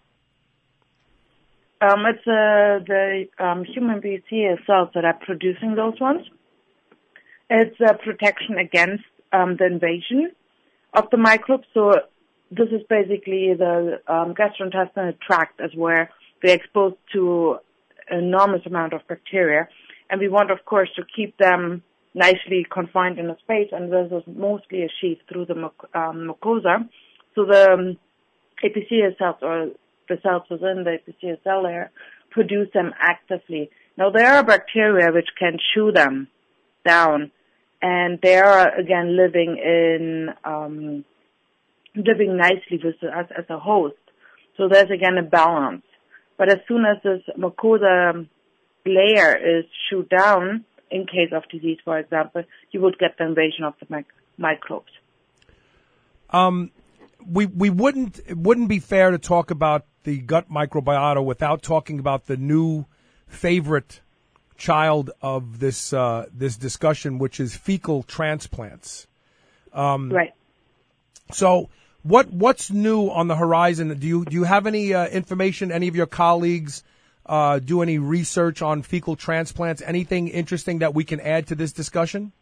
Um, it's uh, the um, human B C cells that are producing those ones. It's a protection against um, the invasion of the microbes. So this is basically the um, gastrointestinal tract, as where they're exposed to an enormous amount of bacteria. And we want, of course, to keep them nicely confined in a space, and this is mostly achieved through the um, mucosa. So the um, epithelial cells, or the cells within the epithelial cell layer, produce them actively. Now, there are bacteria which can chew them down, and they are, again, living in... Um, living nicely with us as a host. So there's again a balance. But as soon as this mucosa layer is chewed down, in case of disease, for example, you would get the invasion of the mic- microbes. Um, we we wouldn't it wouldn't be fair to talk about the gut microbiota without talking about the new favorite child of this uh, this discussion, which is fecal transplants. Um, right. So. What what's new on the horizon? Do you do you have any uh, information? Any of your colleagues uh, do any research on fecal transplants? Anything interesting that we can add to this discussion?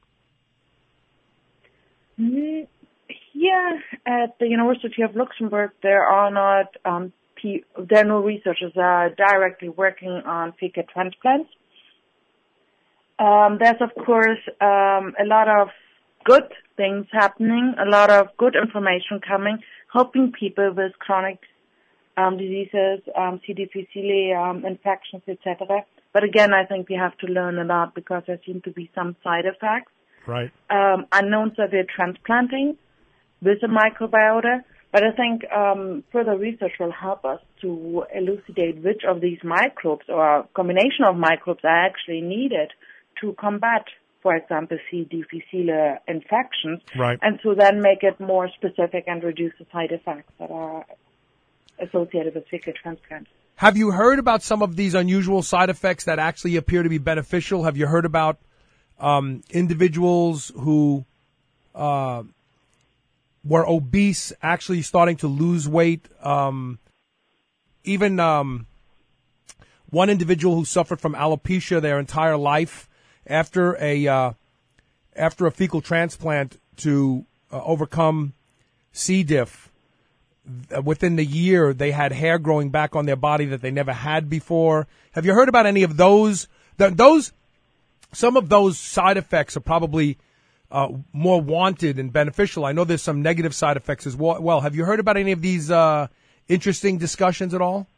Mm, yeah, at the University of Luxembourg, there are not um, P- there are no researchers that are directly working on fecal transplants. Um, there's of course um, a lot of good things happening, a lot of good information coming, helping people with chronic um, diseases, um, C. difficile, um, infections, et cetera. But again, I think we have to learn a lot because there seem to be some side effects. Right. Um, unknown that we're transplanting with a microbiota. But I think um, further research will help us to elucidate which of these microbes or a combination of microbes are actually needed to combat, for example, C. difficile infections, right. And so then make it more specific and reduce the side effects that are associated with fecal transplants. Have you heard about some of these unusual side effects that actually appear to be beneficial? Have you heard about um, individuals who uh, were obese actually starting to lose weight? Um, even um, one individual who suffered from alopecia their entire life, after a uh, after a fecal transplant to uh, overcome C. diff. Uh, within the year, they had hair growing back on their body that they never had before. Have you heard about any of those? Th- those, some of those side effects are probably uh, more wanted and beneficial. I know there's some negative side effects as well. well have you heard about any of these uh, interesting discussions at all?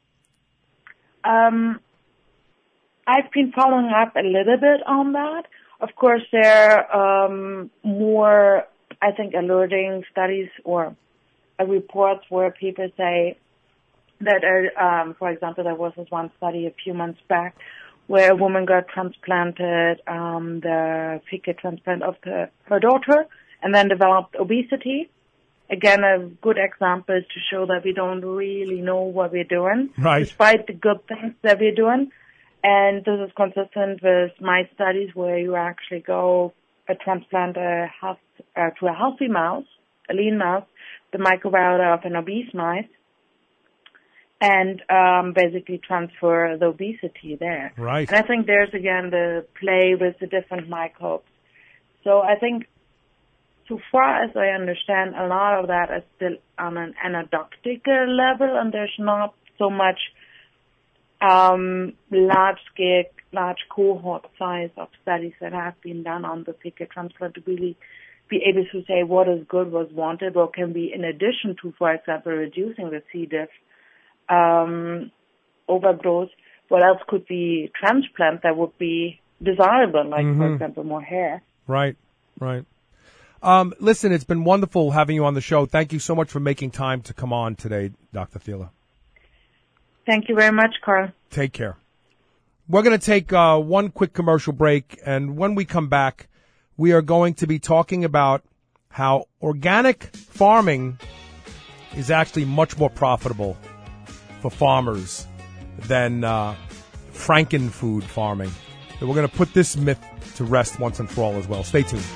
Um, I've been following up a little bit on that. Of course, there are um, more, I think, alerting studies or uh, reports where people say that, uh, um, for example, there was this one study a few months back where a woman got transplanted, um, the fecal transplant of the, her daughter, and then developed obesity. Again, a good example to show that we don't really know what we're doing, right, despite the good things that we're doing. And this is consistent with my studies where you actually go uh, transplant a health, uh, to a healthy mouse, a lean mouse, the microbiota of an obese mouse, and um, basically transfer the obesity there. Right. And I think there's, again, the play with the different microbes. So I think, so far as I understand, a lot of that is still on an anecdotal level, and there's not so much um, large-scale, large cohort size of studies that have been done on the fecal transplant to really be able to say what is good, what's wanted, what can be in addition to, for example, reducing the C. diff um, overgrowth, what else could be transplant that would be desirable, like, mm-hmm. for example, more hair. Right, right. Um, listen, it's been wonderful having you on the show. Thank you so much for making time to come on today, Doctor Thiele. Thank you very much, Carl. Take care. We're going to take uh, one quick commercial break, and when we come back, we are going to be talking about how organic farming is actually much more profitable for farmers than uh, frankenfood farming. So we're going to put this myth to rest once and for all as well. Stay tuned.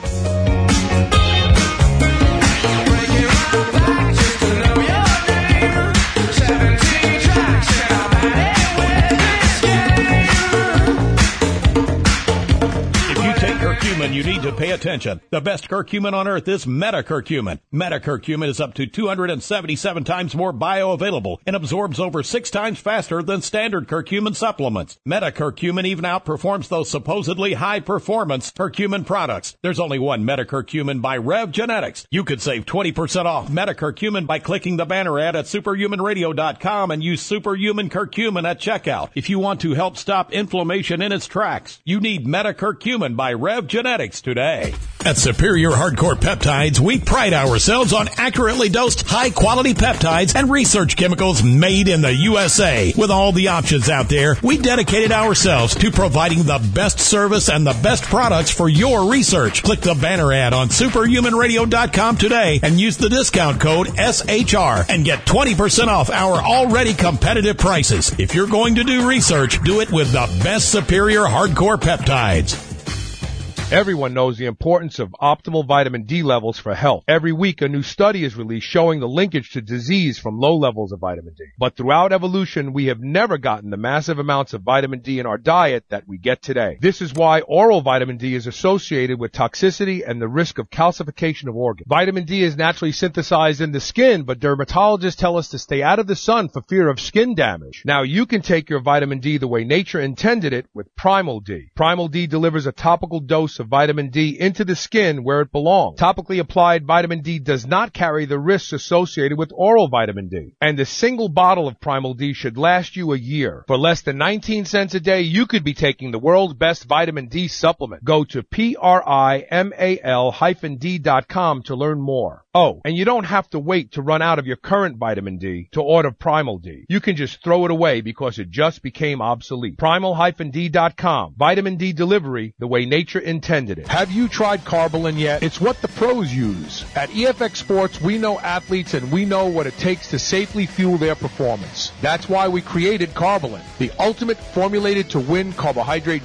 You need to pay attention. The best curcumin on earth is metacurcumin. Metacurcumin is up to two hundred seventy-seven times more bioavailable and absorbs over six times faster than standard curcumin supplements. Metacurcumin even outperforms those supposedly high-performance curcumin products. There's only one metacurcumin by Rev Genetics. You could save twenty percent off metacurcumin by clicking the banner ad at superhuman radio dot com and use superhuman curcumin at checkout. If you want to help stop inflammation in its tracks, you need metacurcumin by Rev Genetics today. At Superior Hardcore Peptides, we pride ourselves on accurately dosed, high-quality peptides and research chemicals made in the U S A. With all the options out there, we dedicated ourselves to providing the best service and the best products for your research. Click the banner ad on superhuman radio dot com today and use the discount code S H R and get twenty percent off our already competitive prices. If you're going to do research, do it with the best Superior Hardcore Peptides. Everyone knows the importance of optimal vitamin D levels for health. Every week, a new study is released showing the linkage to disease from low levels of vitamin D. But throughout evolution, we have never gotten the massive amounts of vitamin D in our diet that we get today. This is why oral vitamin D is associated with toxicity and the risk of calcification of organs. Vitamin D is naturally synthesized in the skin, but dermatologists tell us to stay out of the sun for fear of skin damage. Now, you can take your vitamin D the way nature intended it with Primal D. Primal D delivers a topical dose of vitamin D into the skin where it belongs. Topically applied vitamin D does not carry the risks associated with oral vitamin D. And a single bottle of Primal D should last you a year. For less than nineteen cents a day, you could be taking the world's best vitamin D supplement. Go to P R I M A L hyphen D dot com to learn more. Oh, and you don't have to wait to run out of your current vitamin D to order Primal D. You can just throw it away because it just became obsolete. Primal D dot com. Vitamin D delivery the way nature intended it. Have you tried Carbolin yet? It's what the pros use. At E F X Sports, we know athletes and we know what it takes to safely fuel their performance. That's why we created Carbolin, the ultimate formulated to win carbohydrate drink.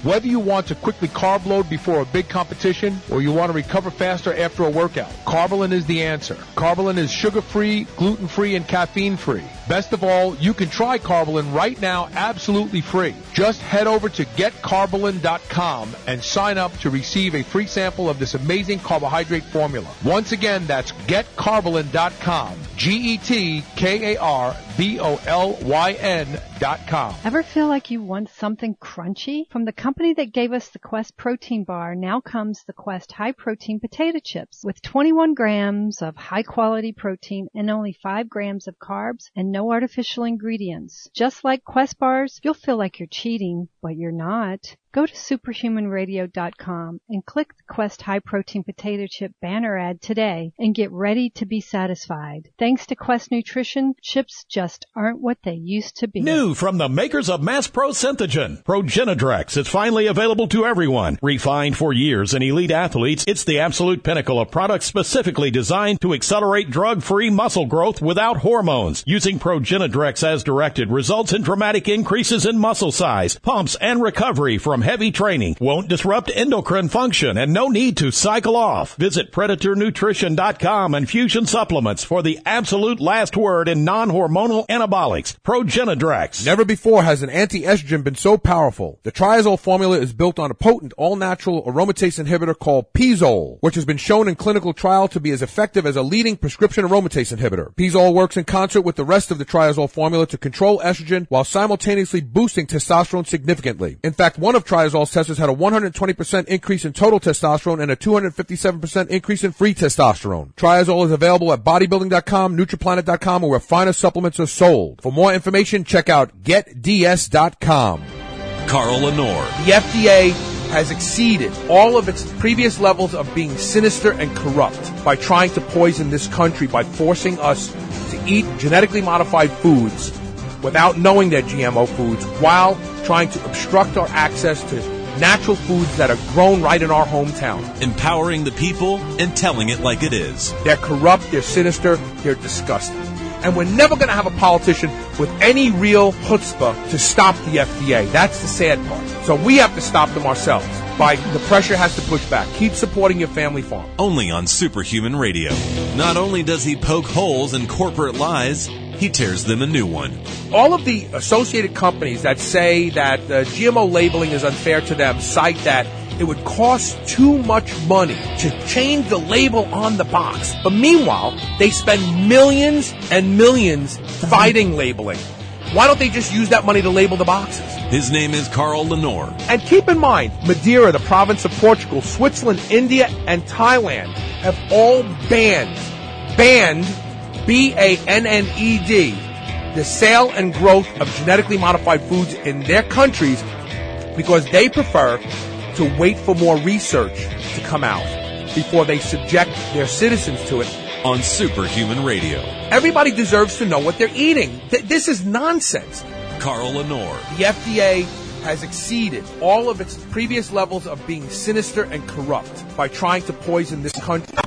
Whether you want to quickly carb load before a big competition or you want to recover faster after a workout, Carbolin is the answer. Carbolin is sugar-free, gluten-free, and caffeine-free. Best of all, you can try Carbolin right now absolutely free. Just head over to get carbolin dot com and sign up to receive a free sample of this amazing carbohydrate formula. Once again, that's get carbolin dot com. G E T K A R B O L Y N dot com. Ever feel like you want something crunchy? From the company that gave us the Quest protein bar, now comes the Quest high protein potato chips with twenty-one grams of high quality protein and only five grams of carbs and no artificial ingredients. Just like Quest bars, you'll feel like you're cheating, but you're not. Go to superhuman radio dot com and click the Quest High Protein Potato Chip banner ad today and get ready to be satisfied. Thanks to Quest Nutrition, chips just aren't what they used to be. New from the makers of Mass Pro Synthogen, Progenadrex is finally available to everyone. Refined for years in elite athletes, it's the absolute pinnacle of products specifically designed to accelerate drug-free muscle growth without hormones. Using Progenadrex as directed results in dramatic increases in muscle size, pumps, and recovery from heavy training. Won't disrupt endocrine function and no need to cycle off. Visit predator nutrition dot com and Fusion Supplements for the absolute last word in non-hormonal anabolics. Progenadrex. Never before has an anti-estrogen been so powerful. The triazole formula is built on a potent all-natural aromatase inhibitor called Pizole, which has been shown in clinical trial to be as effective as a leading prescription aromatase inhibitor. Pizole works in concert with the rest of the triazole formula to control estrogen while simultaneously boosting testosterone significantly. In fact, one of triazole's testers had a one hundred twenty percent increase in total testosterone and a two hundred fifty-seven percent increase in free testosterone. Triazole is available at bodybuilding dot com, nutriplanet dot com, or where finer supplements are sold. For more information, check out get d s dot com. Carl Lenore. The F D A has exceeded all of its previous levels of being sinister and corrupt by trying to poison this country by forcing us to eat genetically modified foods without knowing they're G M O foods, while trying to obstruct our access to natural foods that are grown right in our hometown. Empowering the people and telling it like it is. They're corrupt, they're sinister, they're disgusting. And we're never going to have a politician with any real chutzpah to stop the F D A. That's the sad part. So we have to stop them ourselves. By the pressure has to push back. Keep supporting your family farm. Only on Superhuman Radio. Not only does he poke holes in corporate lies, he tears them a new one. All of the associated companies that say that uh, G M O labeling is unfair to them cite that it would cost too much money to change the label on the box. But meanwhile, they spend millions and millions fighting labeling. Why don't they just use that money to label the boxes? His name is Carl Lenore. And keep in mind, Madeira, the province of Portugal, Switzerland, India, and Thailand have all banned, banned, B A N N E D, the sale and growth of genetically modified foods in their countries because they prefer to wait for more research to come out before they subject their citizens to it. On Superhuman Radio. Everybody deserves to know what they're eating. Th- this is nonsense. Carl Lenore. The F D A has exceeded all of its previous levels of being sinister and corrupt by trying to poison this country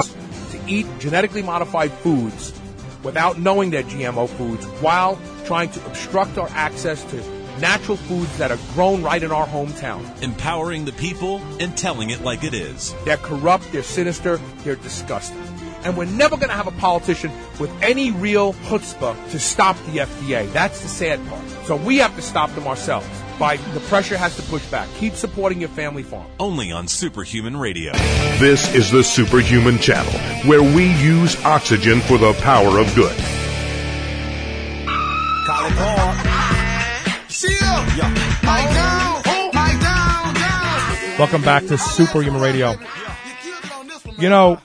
to eat genetically modified foods without knowing they're G M O foods, while trying to obstruct our access to natural foods that are grown right in our hometown. Empowering the people and telling it like it is. They're corrupt, they're sinister, they're disgusting. And we're never going to have a politician with any real chutzpah to stop the F D A. That's the sad part. So we have to stop them ourselves. By the pressure has to push back. Keep supporting your family farm. Only on Superhuman Radio. This is the Superhuman Channel, where we use oxygen for the power of good. Welcome back to Superhuman Radio. You know,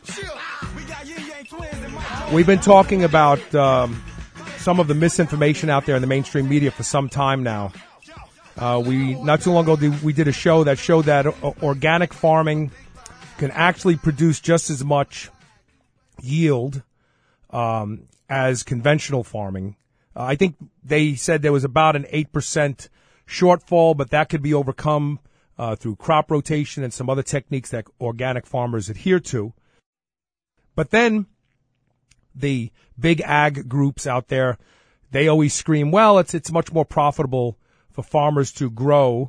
we've been talking about um, some of the misinformation out there in the mainstream media for some time now. Uh, we not too long ago did, we did a show that showed that o- organic farming can actually produce just as much yield um, as conventional farming. Uh, I think they said there was about an eight percent shortfall, but that could be overcome uh, through crop rotation and some other techniques that organic farmers adhere to. But then the big ag groups out there, they always scream, well, it's it's much more profitable for farmers to grow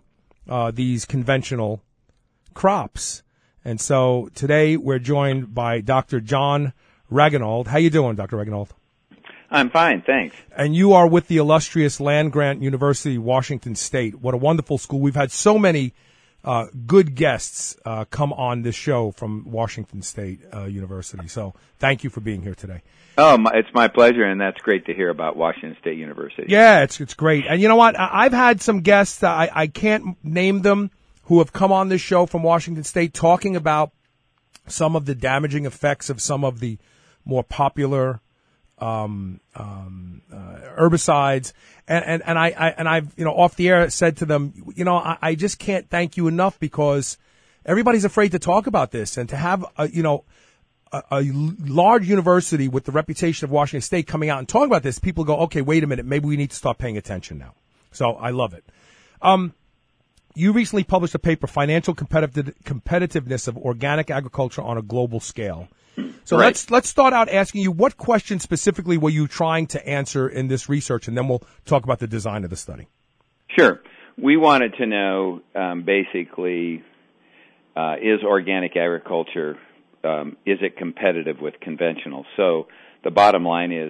uh, these conventional crops. And so today we're joined by Doctor John Ragenold. How you doing, Doctor Ragenold? I'm fine, thanks. And you are with the illustrious Land-Grant University, Washington State. What a wonderful school. We've had so many uh, good guests uh, come on this show from Washington State uh, University. So thank you for being here today. Oh, my, it's my pleasure, and that's great to hear about Washington State University. Yeah, it's it's great. And you know what? I, I've had some guests, uh, I, I can't name them, who have come on this show from Washington State talking about some of the damaging effects of some of the more popular um, um, uh, herbicides. And, and, and I, I, and I've, you know, off the air said to them, you know, I, I just can't thank you enough because everybody's afraid to talk about this, and to have, a, you know, a, a large university with the reputation of Washington State coming out and talking about this, people go, okay, wait a minute, maybe we need to start paying attention now. So I love it. Um, you recently published a paper, Financial Competitive, Competitiveness of Organic Agriculture on a Global Scale. So right. let's let's start out asking you, what question specifically were you trying to answer in this research, and then we'll talk about the design of the study. Sure. We wanted to know, um, basically, uh, is organic agriculture, um, is it competitive with conventional? So the bottom line is,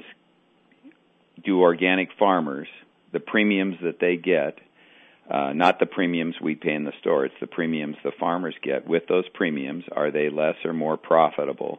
do organic farmers, the premiums that they get, uh, not the premiums we pay in the store, it's the premiums the farmers get, with those premiums, are they less or more profitable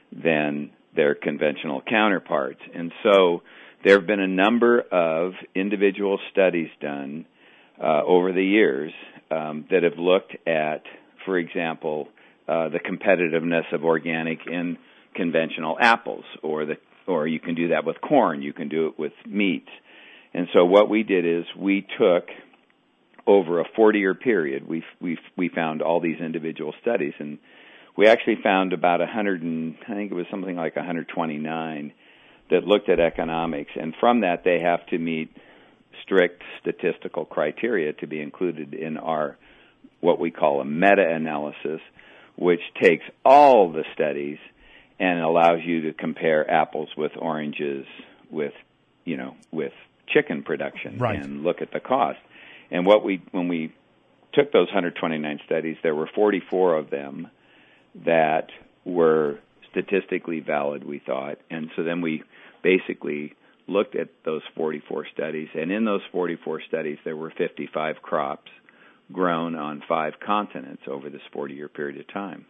than their conventional counterparts? And so there have been a number of individual studies done uh, over the years um, that have looked at, for example, uh, the competitiveness of organic in conventional apples, or the or you can do that with corn, you can do it with meats. And so what we did is we took over a forty-year period, we we we found all these individual studies, and we actually found about one hundred, and I think it was something like one hundred twenty-nine that looked at economics, and from that they have to meet strict statistical criteria to be included in our what we call a meta-analysis, which takes all the studies and allows you to compare apples with oranges, with you know with chicken production, right, and look at the cost. And what we when we took those one hundred twenty-nine studies, there were forty-four of them that were statistically valid, we thought. And so then we basically looked at those forty-four studies, and in those forty-four studies there were fifty-five crops grown on five continents over this forty-year period of time.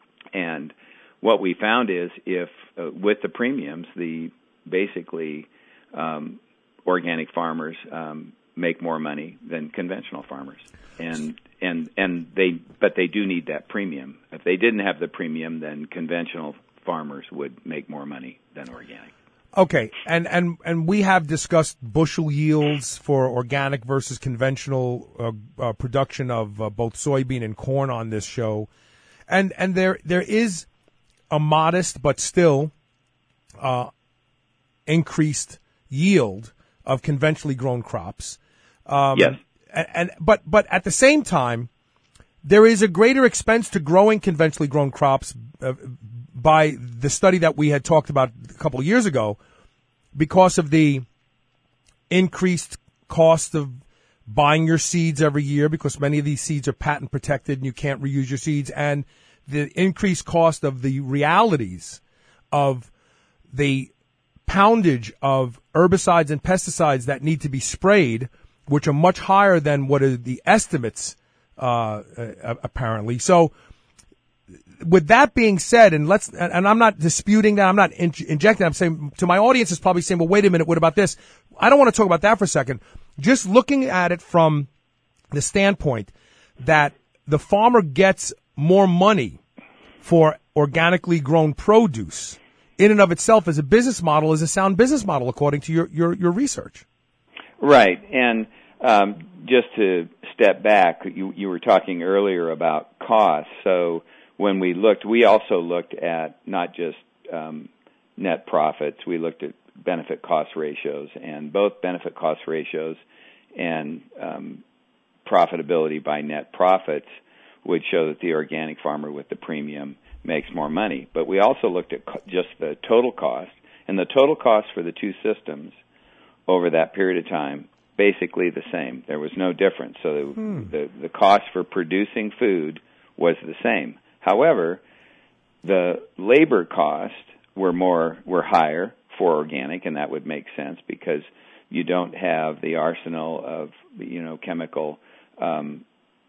And what we found is, if uh, with the premiums, the basically um, organic farmers um, make more money than conventional farmers, and and and they but they do need that premium. If they didn't have the premium, then conventional farmers would make more money than organic. Okay, and and and we have discussed bushel yields for organic versus conventional uh, uh, production of uh, both soybean and corn on this show, and and there there is a modest but still uh, increased yield of conventionally grown crops. Um, yes. And, and but but at the same time, there is a greater expense to growing conventionally grown crops uh, by the study that we had talked about a couple of years ago, because of the increased cost of buying your seeds every year, because many of these seeds are patent protected and you can't reuse your seeds, and the increased cost of the realities of the poundage of herbicides and pesticides that need to be sprayed, which are much higher than what are the estimates, uh, uh, apparently. So with that being said, and let's, and, and I'm not disputing that, I'm not in, injecting, I'm saying to my audience is probably saying, well, wait a minute, what about this? I don't want to talk about that for a second. Just looking at it from the standpoint that the farmer gets more money for organically grown produce in and of itself as a business model is a sound business model, according to your, your, your research. Right. And um, just to step back, you, you were talking earlier about costs. So when we looked, we also looked at not just um, net profits, we looked at benefit cost ratios, and both benefit cost ratios and um, profitability by net profits would show that the organic farmer with the premium makes more money. But we also looked at co- just the total cost, and the total cost for the two systems over that period of time, basically the same. There was no difference. So the, Hmm. the, the cost for producing food was the same. However, the labor costs were more were higher for organic, and that would make sense because you don't have the arsenal of you know chemical um,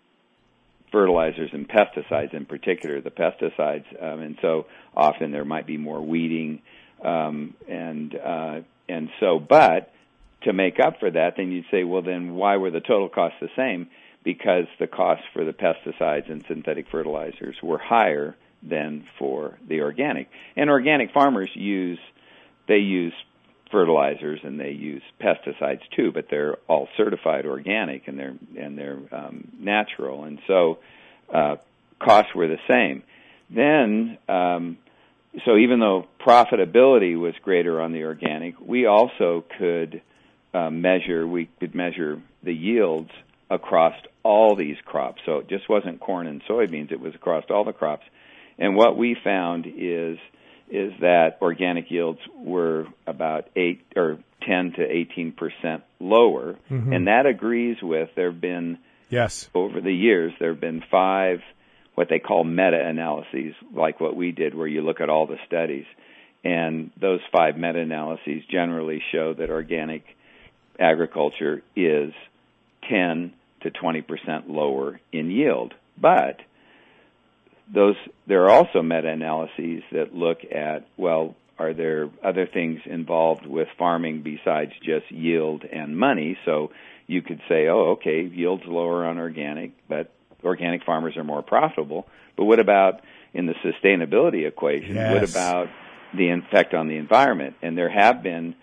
fertilizers and pesticides, in particular the pesticides, um, and so often there might be more weeding, um, and uh, and so but to make up for that, then you'd say, well, then why were the total costs the same? Because the costs for the pesticides and synthetic fertilizers were higher than for the organic. And organic farmers use, they use fertilizers and they use pesticides too, but they're all certified organic and they're and they're um, natural, and so uh, costs were the same. Then, um, so even though profitability was greater on the organic, we also could uh, measure we could measure the yields across all these crops. So it just wasn't corn and soybeans; it was across all the crops. And what we found is is that organic yields were about eight or ten to eighteen percent lower, Mhm. and that agrees with. There have been yes over the years there have been five what they call meta-analyses, like what we did, where you look at all the studies, and those five meta-analyses generally show that organic agriculture is ten to twenty percent lower in yield, but those there are also meta-analyses that look at, well, are there other things involved with farming besides just yield and money? So you could say, oh, okay, yield's lower on organic, but organic farmers are more profitable. But what about in the sustainability equation? Yes. What about the effect on the environment? And there have been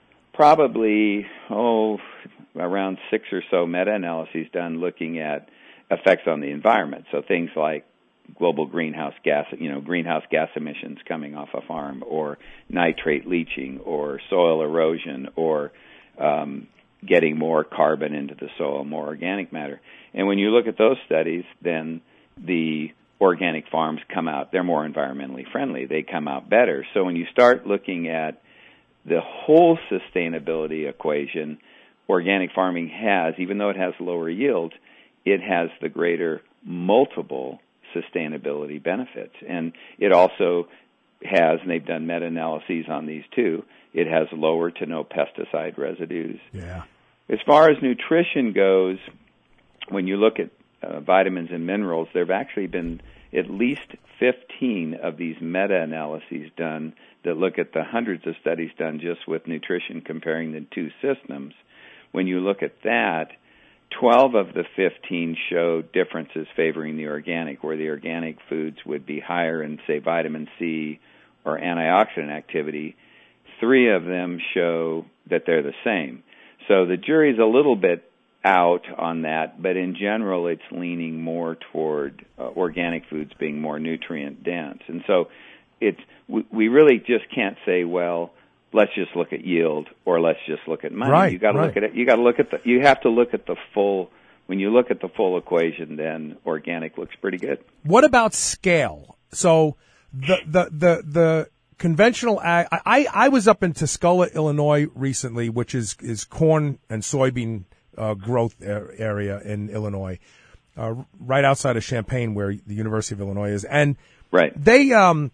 probably, oh, around six or so meta-analyses done looking at effects on the environment. So things like global greenhouse gas, you know, greenhouse gas emissions coming off a farm, or nitrate leaching, or soil erosion, or um, getting more carbon into the soil, more organic matter. And when you look at those studies, then the organic farms come out, they're more environmentally friendly. They come out better. So when you start looking at the whole sustainability equation, organic farming has, even though it has lower yields, it has the greater multiple sustainability benefits. And it also has, and they've done meta-analyses on these too, it has lower to no pesticide residues. Yeah. As far as nutrition goes, when you look at uh, vitamins and minerals, there have actually been at least fifteen of these meta-analyses done that look at the hundreds of studies done just with nutrition comparing the two systems. When you look at that, twelve of the fifteen show differences favoring the organic, where the organic foods would be higher in, say, vitamin C or antioxidant activity. Three of them show that they're the same. So the jury's a little bit out on that, but in general it's leaning more toward uh, organic foods being more nutrient dense. And so it's we, we really just can't say, well, let's just look at yield or let's just look at money. Right, you got to right. look at it. You got to look at the. You have to look at the full. When you look at the full equation, then organic looks pretty good. What about scale? So the the the the conventional ag. I I was up in Tuscola, Illinois recently, which is is corn and soybean uh, growth area in Illinois, uh, right outside of Champaign, where the University of Illinois is, and right. They um,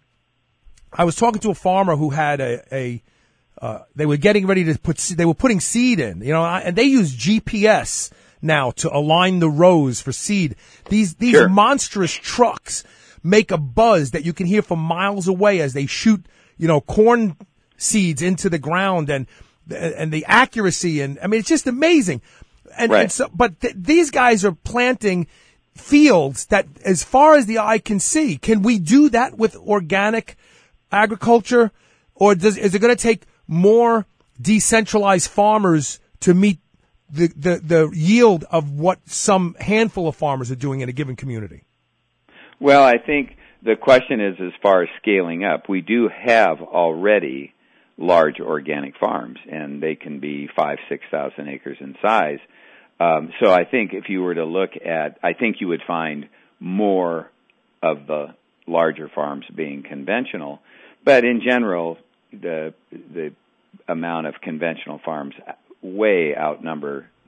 I was talking to a farmer who had a a Uh, they were getting ready to put, they were putting seed in, you know, and they use G P S now to align the rows for seed. These, these Sure. monstrous trucks make a buzz that you can hear from miles away as they shoot, you know, corn seeds into the ground, and, and the accuracy. And I mean, it's just amazing. And, right. and so, but th- these guys are planting fields that as far as the eye can see. Can we do that with organic agriculture? Or does, is it going to take more decentralized farmers to meet the, the, the yield of what some handful of farmers are doing in a given community? Well, I think the question is, as far as scaling up, we do have already large organic farms, and they can be five, six thousand acres in size. Um, so I think if you were to look at, I think you would find more of the larger farms being conventional. But in general, the the amount of conventional farms way outnumber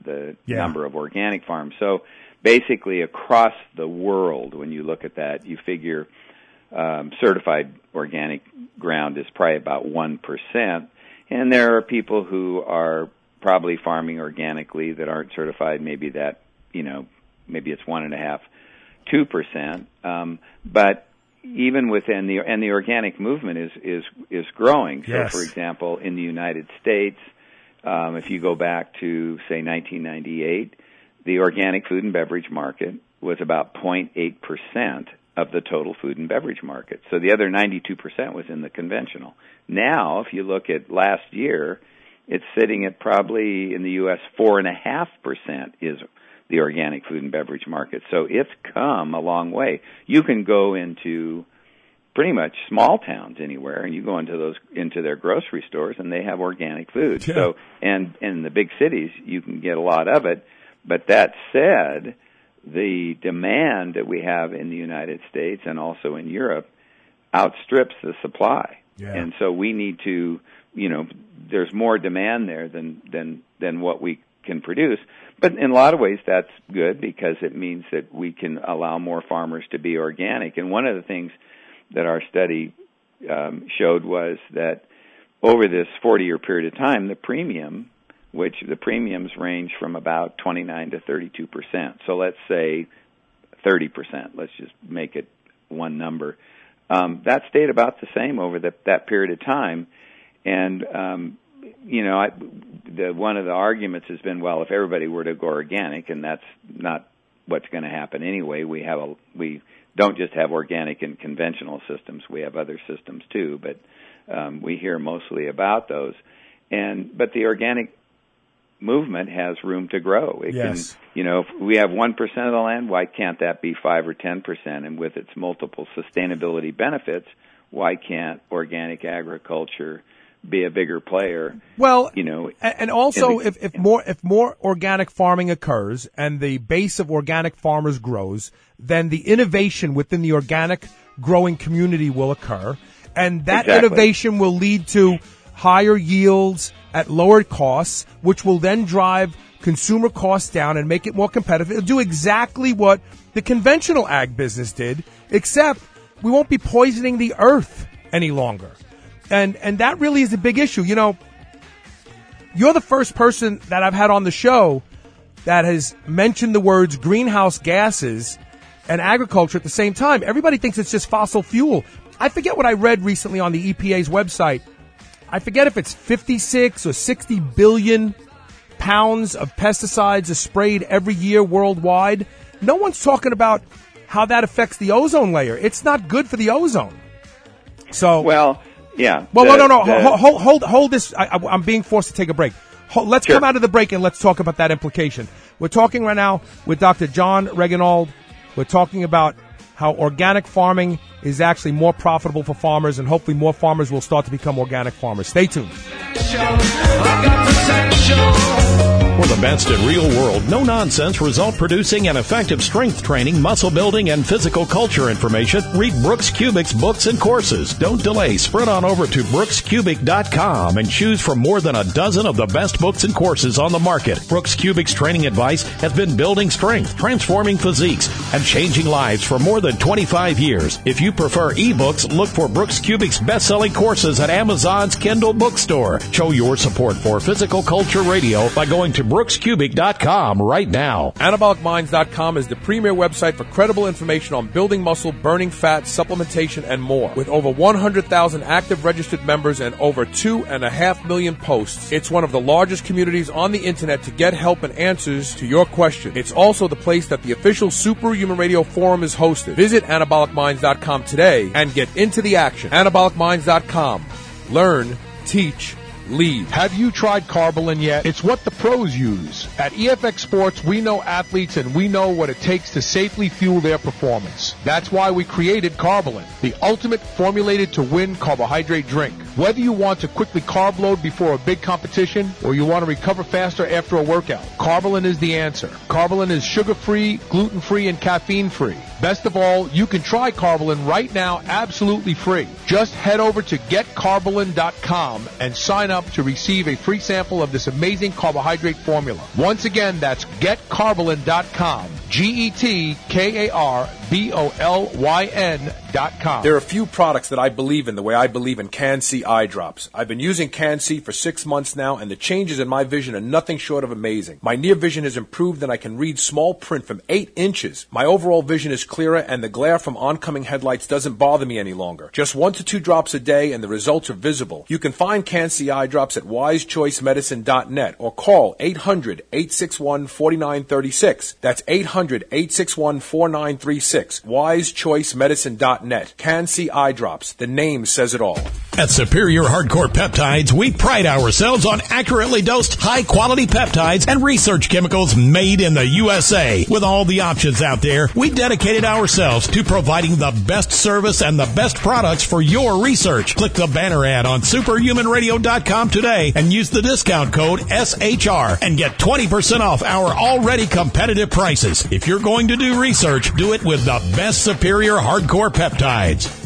the Yeah. number of organic farms. So basically across the world, when you look at that, you figure um, certified organic ground is probably about one percent. And there are people who are probably farming organically that aren't certified, maybe that, you know, maybe it's one and a half, two percent. Um, but even within the, and the organic movement is, is, is growing. Yes. So for example, in the United States, um, if you go back to say nineteen ninety-eight, the organic food and beverage market was about zero point eight percent of the total food and beverage market. So the other ninety-two percent was in the conventional. Now, if you look at last year, it's sitting at probably in the U S four point five percent is the organic food and beverage market. So it's come a long way. You can go into pretty much small towns anywhere, and you go into those into their grocery stores, and they have organic food. Yeah. So, and, and in the big cities, you can get a lot of it. But that said, the demand that we have in the United States and also in Europe outstrips the supply. Yeah. And so we need to, you know, there's more demand there than, than, than what we can produce. But in a lot of ways that's good because it means that we can allow more farmers to be organic. And one of the things that our study um, showed was that over this forty-year period of time, the premium, which the premiums range from about twenty-nine to thirty-two percent. So let's say thirty percent. Let's just make it one number. Um, that stayed about the same over the, that period of time. And, um, you know, I, the, one of the arguments has been, well, if everybody were to go organic, and that's not what's going to happen anyway. We have a, we don't just have organic and conventional systems. We have other systems too, but um, we hear mostly about those. And but the organic movement has room to grow. It Yes. can, you know, if we have one percent of the land, why can't that be five or ten percent? And with its multiple sustainability benefits, why can't organic agriculture be a bigger player? Well, you know, and, and also the, if, if more if more organic farming occurs and the base of organic farmers grows, then the innovation within the organic growing community will occur, and that Exactly. innovation will lead to higher yields at lower costs, which will then drive consumer costs down and make it more competitive. It'll do exactly what the conventional ag business did, except we won't be poisoning the earth any longer. And and that really is a big issue. You know, you're the first person that I've had on the show that has mentioned the words greenhouse gases and agriculture at the same time. Everybody thinks it's just fossil fuel. I forget what I read recently on the E P A's website. I forget if it's fifty-six or sixty billion pounds of pesticides are sprayed every year worldwide. No one's talking about how that affects the ozone layer. It's not good for the ozone. So, well, yeah. Well, the, no, no, no. the, Hold, hold, hold, hold this. I, I, I'm being forced to take a break. Hold, let's Sure. come out of the break and let's talk about that implication. We're talking right now with Doctor John Reginald. We're talking about how organic farming is actually more profitable for farmers, and hopefully more farmers will start to become organic farmers. Stay tuned. For the best in real world, no nonsense, result producing and effective strength training, muscle building, and physical culture information, read Brooks Kubic's books and courses. Don't delay. Sprint on over to brooks cubic dot com and choose from more than a dozen of the best books and courses on the market. Brooks Kubic's training advice has been building strength, transforming physiques, and changing lives for more than twenty-five years. If you prefer ebooks, look for Brooks Kubic's best-selling courses at Amazon's Kindle bookstore. Show your support for Physical Culture Radio by going to brooks cubic dot com right now. Anabolic Minds dot com is the premier website for credible information on building muscle, burning fat, supplementation, and more. With over one hundred thousand active registered members and over two and a half million posts, it's one of the largest communities on the internet to get help and answers to your questions. It's also the place that the official Superhuman Radio Forum is hosted. Visit Anabolic Minds dot com today and get into the action. Anabolic Minds dot com. Learn, teach, lead. Have you tried Carbolin yet? It's what the pros use. At E F X Sports, we know athletes and we know what it takes to safely fuel their performance. That's why we created Carbolin, the ultimate formulated to win carbohydrate drink. Whether you want to quickly carb load before a big competition or you want to recover faster after a workout, Carbolin is the answer. Carbolin is sugar-free, gluten-free, and caffeine-free. Best of all, you can try Carbolin right now absolutely free. Just head over to get carbolin dot com and sign up to receive a free sample of this amazing carbohydrate formula. Once again, that's get carbolin dot com. G E T K A R B O L Y N dot com. There are a few products that I believe in the way I believe in Can-C eye drops. I've been using Can-C for six months now, and the changes in my vision are nothing short of amazing. My near vision has improved, and I can read small print from eight inches. My overall vision is clearer, and the glare from oncoming headlights doesn't bother me any longer. Just one to two drops a day, and the results are visible. You can find Can-C eye drops at wise choice medicine dot net or call eight hundred, eight six one, four nine three six. That's eight hundred, eight six one, four nine three six. wise choice medicine dot net. Can-C eye drops. The name says it all. At Superior Hardcore Peptides, we pride ourselves on accurately dosed, high-quality peptides and research chemicals made in the U S A. With all the options out there, we dedicated ourselves to providing the best service and the best products for your research. Click the banner ad on superhuman radio dot com today and use the discount code S H R and get twenty percent off our already competitive prices. If you're going to do research, do it with the best Superior Hardcore Peptides.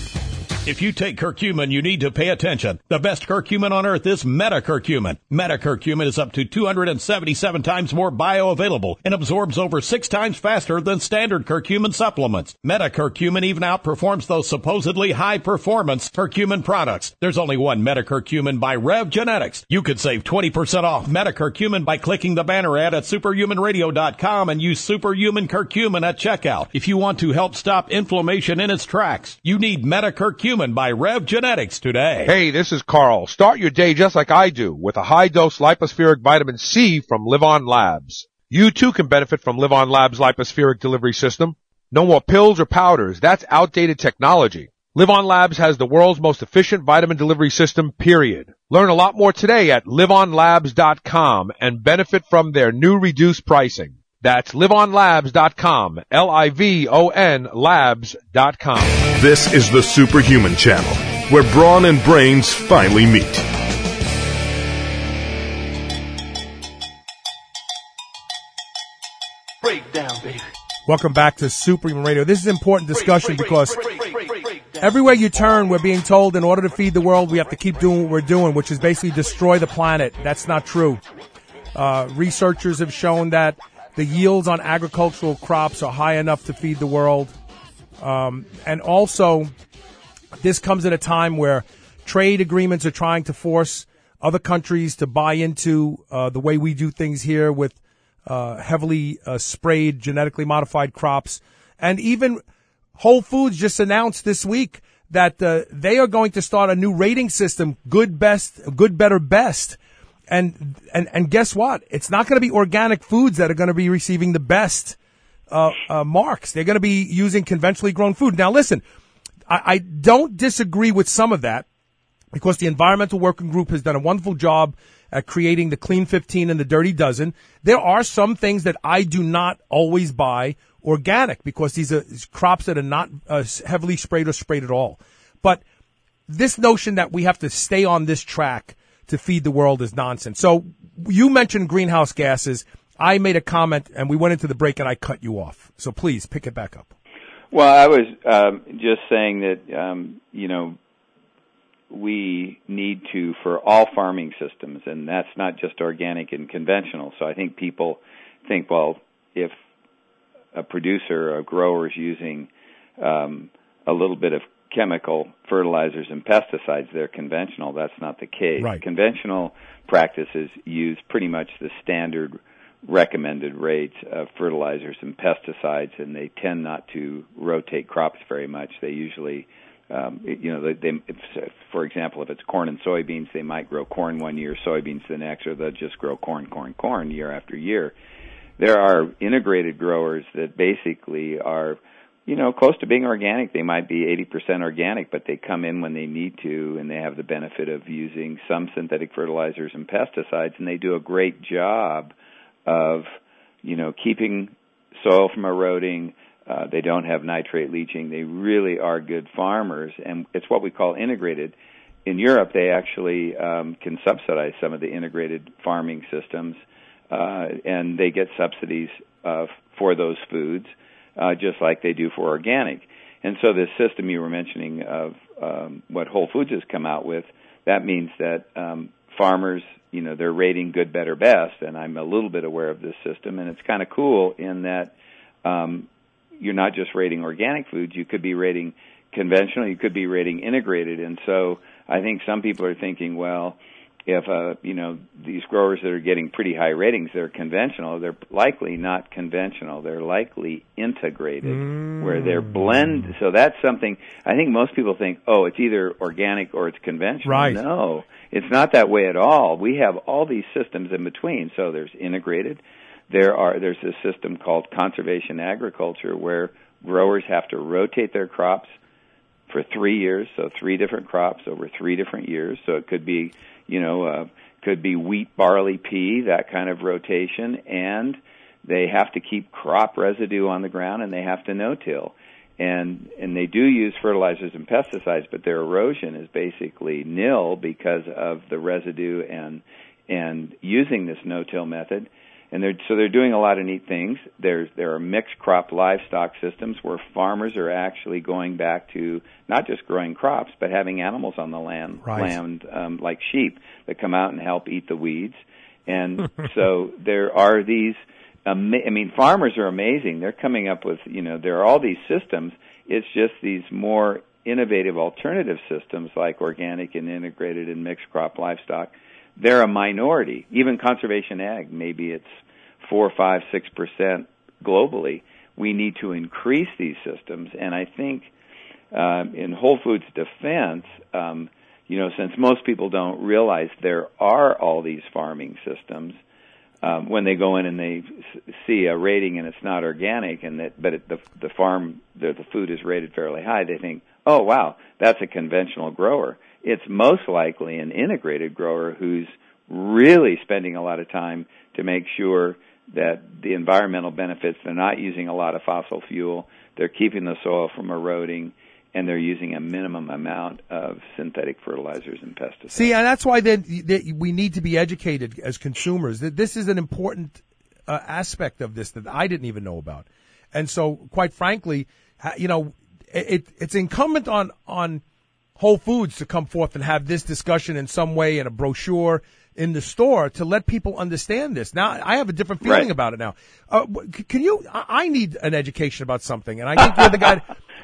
If you take curcumin, you need to pay attention. The best curcumin on earth is metacurcumin. Metacurcumin is up to two hundred seventy-seven times more bioavailable and absorbs over six times faster than standard curcumin supplements. Metacurcumin even outperforms those supposedly high-performance curcumin products. There's only one metacurcumin by Rev Genetics. You could save twenty percent off metacurcumin by clicking the banner ad at superhuman radio dot com and use superhuman curcumin at checkout. If you want to help stop inflammation in its tracks, you need metacurcumin by Rev Genetics today. Hey, this is Carl. Start your day just like I do with a high-dose lipospheric vitamin C from Live On Labs. You too can benefit from Live On Labs' lipospheric delivery system. No more pills or powders. That's outdated technology. Live On Labs has the world's most efficient vitamin delivery system, period. Learn a lot more today at live on labs dot com and benefit from their new reduced pricing. That's live on labs dot com, L I V O N labs dot com. This is the Superhuman Channel, where brawn and brains finally meet. Break down, baby. Welcome back to Superhuman Radio. This is an important discussion because everywhere you turn, we're being told in order to feed the world, we have to keep doing what we're doing, which is basically destroy the planet. That's not true. Uh, researchers have shown that the yields on agricultural crops are high enough to feed the world. Um, and also, this comes at a time where trade agreements are trying to force other countries to buy into uh, the way we do things here with uh, heavily uh, sprayed, genetically modified crops. And even Whole Foods just announced this week that uh, they are going to start a new rating system, good, best, good, better, best. And, and, and guess what? It's not going to be organic foods that are going to be receiving the best, uh, uh, marks. They're going to be using conventionally grown food. Now listen, I, I don't disagree with some of that because the Environmental Working Group has done a wonderful job at creating the Clean fifteen and the Dirty Dozen. There are some things that I do not always buy organic because these are crops that are not uh, heavily sprayed or sprayed at all. But this notion that we have to stay on this track to feed the world is nonsense. So you mentioned greenhouse gases. I made a comment, and we went into the break, and I cut you off. So please pick it back up. Well, I was um, just saying that, um, you know, we need to, for all farming systems, and that's not just organic and conventional. So I think people think, well, if a producer or a grower is using um, a little bit of chemical fertilizers and pesticides, they're conventional. That's not the case. Right. Conventional practices use pretty much the standard recommended rates of fertilizers and pesticides, and they tend not to rotate crops very much. They usually, um, you know, they, they if, for example, if it's corn and soybeans, they might grow corn one year, soybeans the next, or they'll just grow corn, corn, corn year after year. There are integrated growers that basically are, you know, close to being organic. They might be eighty percent organic, but they come in when they need to, and they have the benefit of using some synthetic fertilizers and pesticides, and they do a great job of, you know, keeping soil from eroding. Uh, they don't have nitrate leaching. They really are good farmers, and it's what we call integrated. In Europe, they actually um, can subsidize some of the integrated farming systems, uh, and they get subsidies uh, for those foods. uh, just like they do for organic. And so this system you were mentioning of um, what Whole Foods has come out with, that means that um, farmers, you know, they're rating good, better, best, and I'm a little bit aware of this system, and it's kind of cool in that um, you're not just rating organic foods, you could be rating conventional, you could be rating integrated, and so I think some people are thinking, well, if, uh, you know, these growers that are getting pretty high ratings, they're conventional, they're likely not conventional. They're likely integrated, mm. where they're blend. So that's something, I think most people think, oh, it's either organic or it's conventional. Right. No, it's not that way at all. We have all these systems in between. So there's integrated. There are, there's a system called conservation agriculture where growers have to rotate their crops for three years, so three different crops over three different years. So it could be, you know, uh, could be wheat, barley, pea, that kind of rotation, and they have to keep crop residue on the ground, and they have to no-till. And and they do use fertilizers and pesticides, but their erosion is basically nil because of the residue and and using this no-till method. And they're, so they're doing a lot of neat things. There's, there are mixed crop livestock systems where farmers are actually going back to not just growing crops, but having animals on the land, right. land um, like sheep that come out and help eat the weeds. And so there are these, ama- I mean, farmers are amazing. They're coming up with, you know, there are all these systems. It's just these more innovative alternative systems like organic and integrated and mixed crop livestock. They're a minority. Even conservation ag, maybe it's four, five, six percent globally. We need to increase these systems, and I think uh, in Whole Foods' defense, um, you know, since most people don't realize there are all these farming systems, um, when they go in and they s- see a rating and it's not organic, and that but it, the the farm the, the food is rated fairly high, they think, oh wow, that's a conventional grower. It's most likely an integrated grower who's really spending a lot of time to make sure that the environmental benefits, they're not using a lot of fossil fuel, they're keeping the soil from eroding, and they're using a minimum amount of synthetic fertilizers and pesticides. See, and that's why then we need to be educated as consumers. This is an important uh, aspect of this that I didn't even know about. And so, quite frankly, you know, it, it's incumbent on on Whole Foods to come forth and have this discussion in some way in a brochure in the store to let people understand this. Now, I have a different feeling right. about it now. Uh, can you, I need an education about something, and I think you're the guy.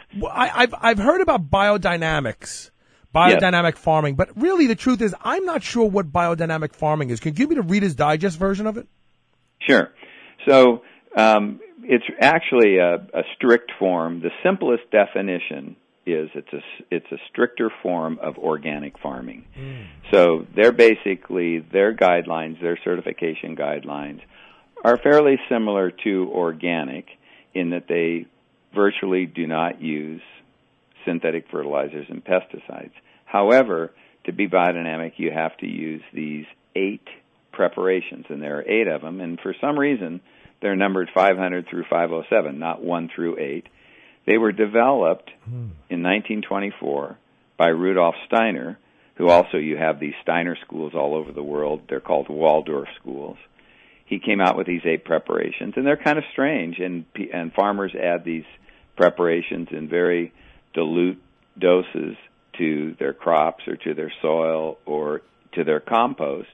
I, I've, I've heard about biodynamics, biodynamic yes. farming, but really the truth is I'm not sure what biodynamic farming is. Can you give me the Reader's Digest version of it? Sure. So, um, it's actually a, a strict form. The simplest definition is it's a, it's a stricter form of organic farming. Mm. So they're basically, their guidelines, their certification guidelines are fairly similar to organic in that they virtually do not use synthetic fertilizers and pesticides. However, to be biodynamic, you have to use these eight preparations, and there are eight of them, and for some reason they're numbered five hundred through five oh seven, not one through eight. They were developed in nineteen twenty-four by Rudolf Steiner, who also, you have these Steiner schools all over the world. They're called Waldorf schools. He came out with these eight preparations, and they're kind of strange, and and farmers add these preparations in very dilute doses to their crops or to their soil or to their compost.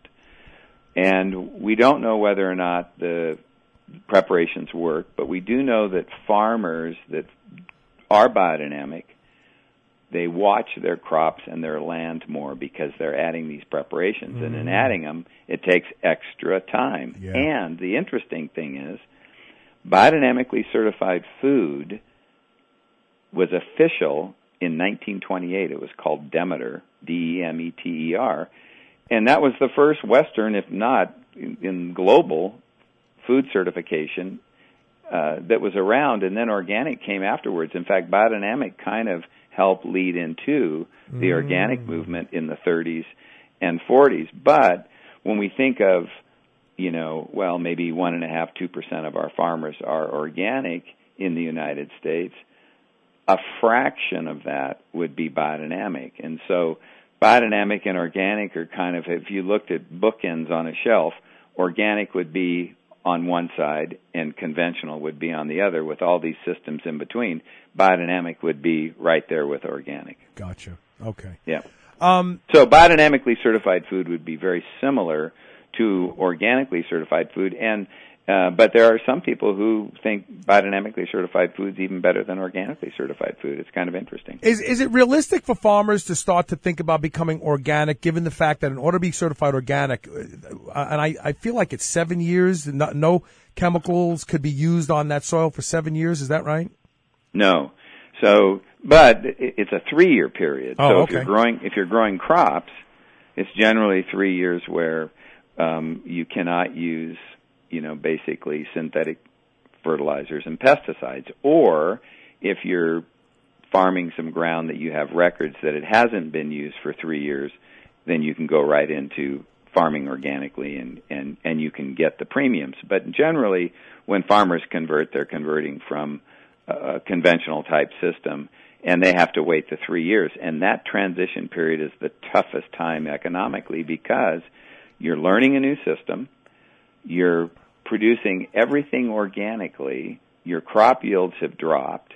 And we don't know whether or not the preparations work, but we do know that farmers that are biodynamic, they watch their crops and their land more because they're adding these preparations. Mm-hmm. And in adding them, it takes extra time. Yeah. And the interesting thing is, biodynamically certified food was official in nineteen twenty-eight. It was called Demeter, D E M E T E R. And that was the first Western, if not in, in global, food certification uh, that was around, and then organic came afterwards. In fact, biodynamic kind of helped lead into the mm. organic movement in the thirties and forties. But when we think of, you know, well, maybe one and a half, two percent of our farmers are organic in the United States, a fraction of that would be biodynamic. And so biodynamic and organic are kind of, if you looked at bookends on a shelf, organic would be on one side and conventional would be on the other with all these systems in between. Biodynamic would be right there with organic. Gotcha. Okay. Yeah. Um, so biodynamically certified food would be very similar to organically certified food, and uh, but there are some people who think biodynamically certified food is even better than organically certified food. It's kind of interesting. Is is it realistic for farmers to start to think about becoming organic, given the fact that in order to be certified organic, uh, and I, I feel like it's seven years, no, no chemicals could be used on that soil for seven years. Is that right? No. So, but it's a three-year period. Oh, so if okay. you're growing if you're growing crops, it's generally three years where um, you cannot use, you know, basically synthetic fertilizers and pesticides. Or if you're farming some ground that you have records that it hasn't been used for three years, then you can go right into farming organically and, and, and you can get the premiums. But generally, when farmers convert, they're converting from a conventional type system, and they have to wait the three years. And that transition period is the toughest time economically because you're learning a new system, you're producing everything organically, your crop yields have dropped,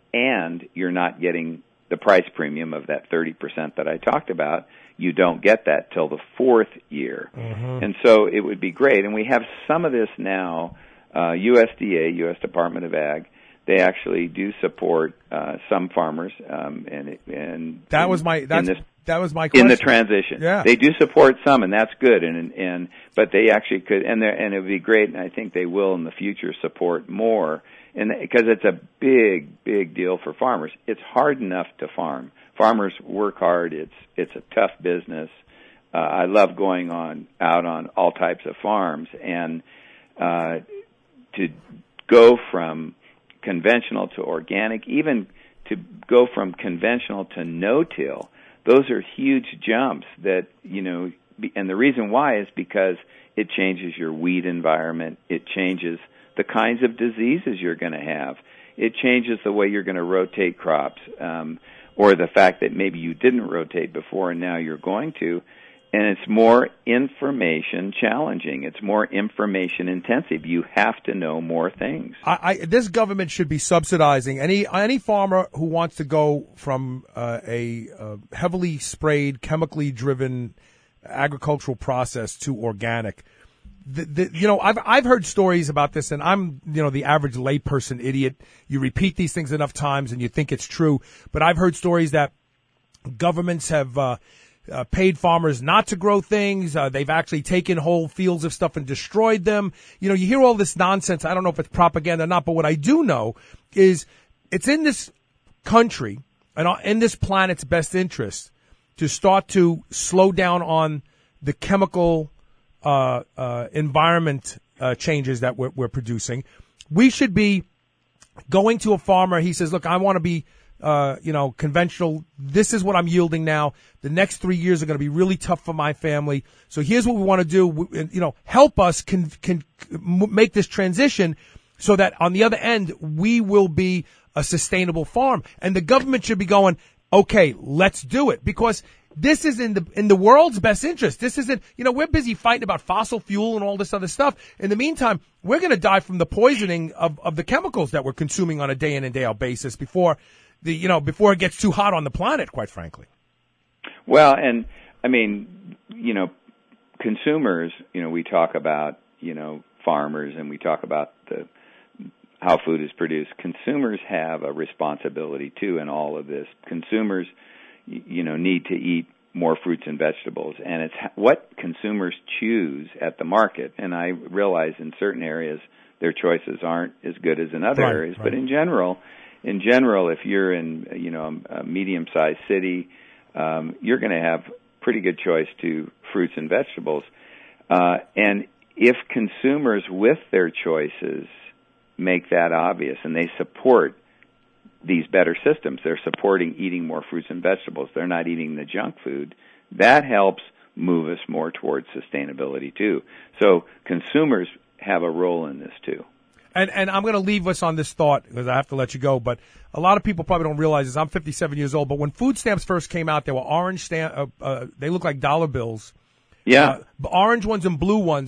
and you're not getting the price premium of that thirty percent that I talked about. You don't get that till the fourth year. Mm-hmm. And so it would be great. And we have some of this now, uh, U S D A, U S Department of Ag, they actually do support uh, some farmers, um, and and that in, was my that's, this, that was my question. in the transition. Yeah, they do support some, and that's good. And and but they actually could, and and it would be great. And I think they will in the future support more, and because it's a big big deal for farmers. It's hard enough to farm. Farmers work hard. It's it's a tough business. Uh, I love going on out on all types of farms, and uh, to go from conventional to organic, even to go from conventional to no-till, those are huge jumps that, you know, and the reason why is because it changes your weed environment, it changes the kinds of diseases you're going to have, it changes the way you're going to rotate crops, um, or the fact that maybe you didn't rotate before and now you're going to, and it's more information challenging. It's more information intensive. You have to know more things. I, I, this government should be subsidizing any any farmer who wants to go from uh, a uh, heavily sprayed, chemically driven agricultural process to organic. The, the, you know, I've I've heard stories about this, and I'm you know the average layperson idiot. You repeat these things enough times, and you think it's true. But I've heard stories that governments have. Uh, Uh, paid farmers not to grow things. Uh, they've actually taken whole fields of stuff and destroyed them. You know, you hear all this nonsense. I don't know if it's propaganda or not, but what I do know is it's in this country and in this planet's best interest to start to slow down on the chemical uh, uh, environment uh, changes that we're, we're producing. We should be going to a farmer. He says, look, I want to be Uh, you know, conventional. This is what I'm yielding now. The next three years are going to be really tough for my family. So here's what we want to do. We, you know, help us can can make this transition so that on the other end we will be a sustainable farm. And the government should be going, okay, let's do it, because this is in the in the world's best interest. This isn't, you know, we're busy fighting about fossil fuel and all this other stuff. In the meantime, we're going to die from the poisoning of of the chemicals that we're consuming on a day in and day out basis before. The, you know, before it gets too hot on the planet, quite frankly. Well, and I mean, you know, consumers, you know, we talk about, you know, farmers and we talk about the how food is produced. Consumers have a responsibility too in all of this. Consumers, you know, need to eat more fruits and vegetables, and it's what consumers choose at the market. And I realize in certain areas their choices aren't as good as in other right, areas, right. but in general. In general, if you're in, you know, a medium-sized city, um, you're going to have pretty good choice to fruits and vegetables. Uh, and if consumers with their choices make that obvious and they support these better systems, they're supporting eating more fruits and vegetables, they're not eating the junk food, that helps move us more towards sustainability too. So consumers have a role in this too. And, and I'm going to leave us on this thought because I have to let you go. But a lot of people probably don't realize this. I'm fifty-seven years old. But when food stamps first came out, there were orange stamp. Uh, uh, they look like dollar bills. Yeah. Uh, orange ones and blue ones.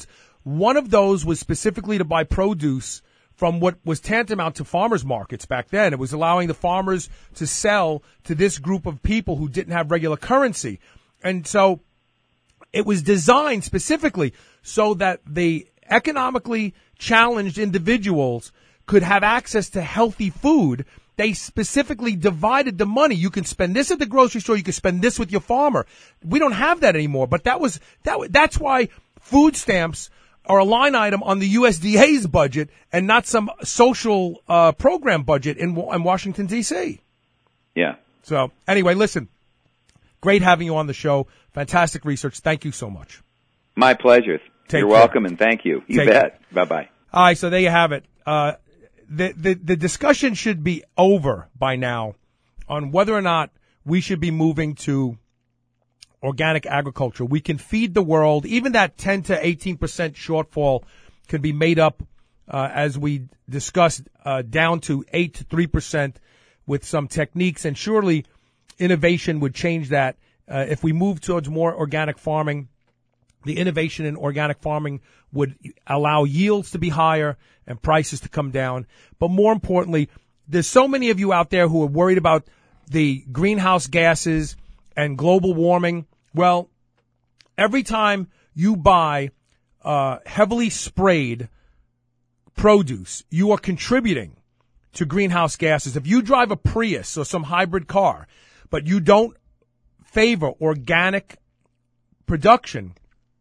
One of those was specifically to buy produce from what was tantamount to farmers markets back then. It was allowing the farmers to sell to this group of people who didn't have regular currency. And so it was designed specifically so that the economically challenged individuals could have access to healthy food. They specifically divided the money. You can spend this at the grocery store. You can spend this with your farmer. We don't have that anymore. But that was that. That's why food stamps are a line item on the U S D A's budget and not some social uh, program budget in, in Washington, D C. Yeah. So anyway, listen, great having you on the show. Fantastic research. Thank you so much. My pleasure. Take You're care. welcome, and thank you. You Take bet. Bye-bye. All right, so there you have it. Uh, the, the, the discussion should be over by now on whether or not we should be moving to organic agriculture. We can feed the world. Even that ten to eighteen percent shortfall can be made up, uh, as we discussed, uh, down to eight to three percent with some techniques. And surely innovation would change that. Uh, if we move towards more organic farming, the innovation in organic farming would allow yields to be higher and prices to come down. But more importantly, there's so many of you out there who are worried about the greenhouse gases and global warming. Well, every time you buy uh, heavily sprayed produce, you are contributing to greenhouse gases. If you drive a Prius or some hybrid car, but you don't favor organic production,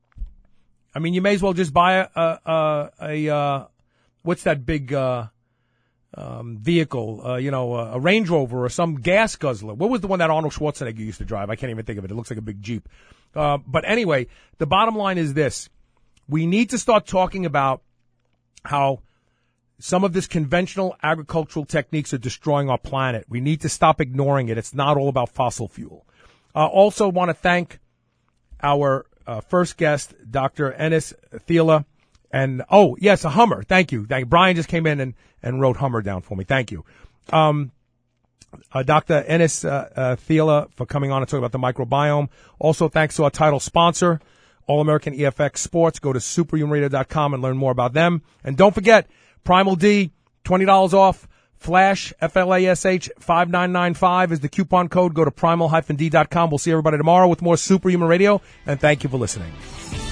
I mean, you may as well just buy a, a, a, a uh, what's that big uh, um, vehicle, uh, you know, a, a Range Rover or some gas guzzler. What was the one that Arnold Schwarzenegger used to drive? I can't even think of it. It looks like a big Jeep. Uh, but anyway, the bottom line is this. We need to start talking about how some of this conventional agricultural techniques are destroying our planet. We need to stop ignoring it. It's not all about fossil fuel. I uh, also want to thank our Uh, first guest, Doctor Enis Thiele, and oh yes, a Hummer. Thank you. Thank you. Brian just came in and, and wrote Hummer down for me. Thank you, um, uh, Doctor Enis uh, uh, Thiele, for coming on and talking about the microbiome. Also, thanks to our title sponsor, All American E F X Sports. Go to superhuman radio dot com and learn more about them. And don't forget, Primal D, twenty dollars off. Flash, F L A S H, five nine nine five is the coupon code. Go to primal dash d dot com. We'll see everybody tomorrow with more Superhuman Radio, and thank you for listening.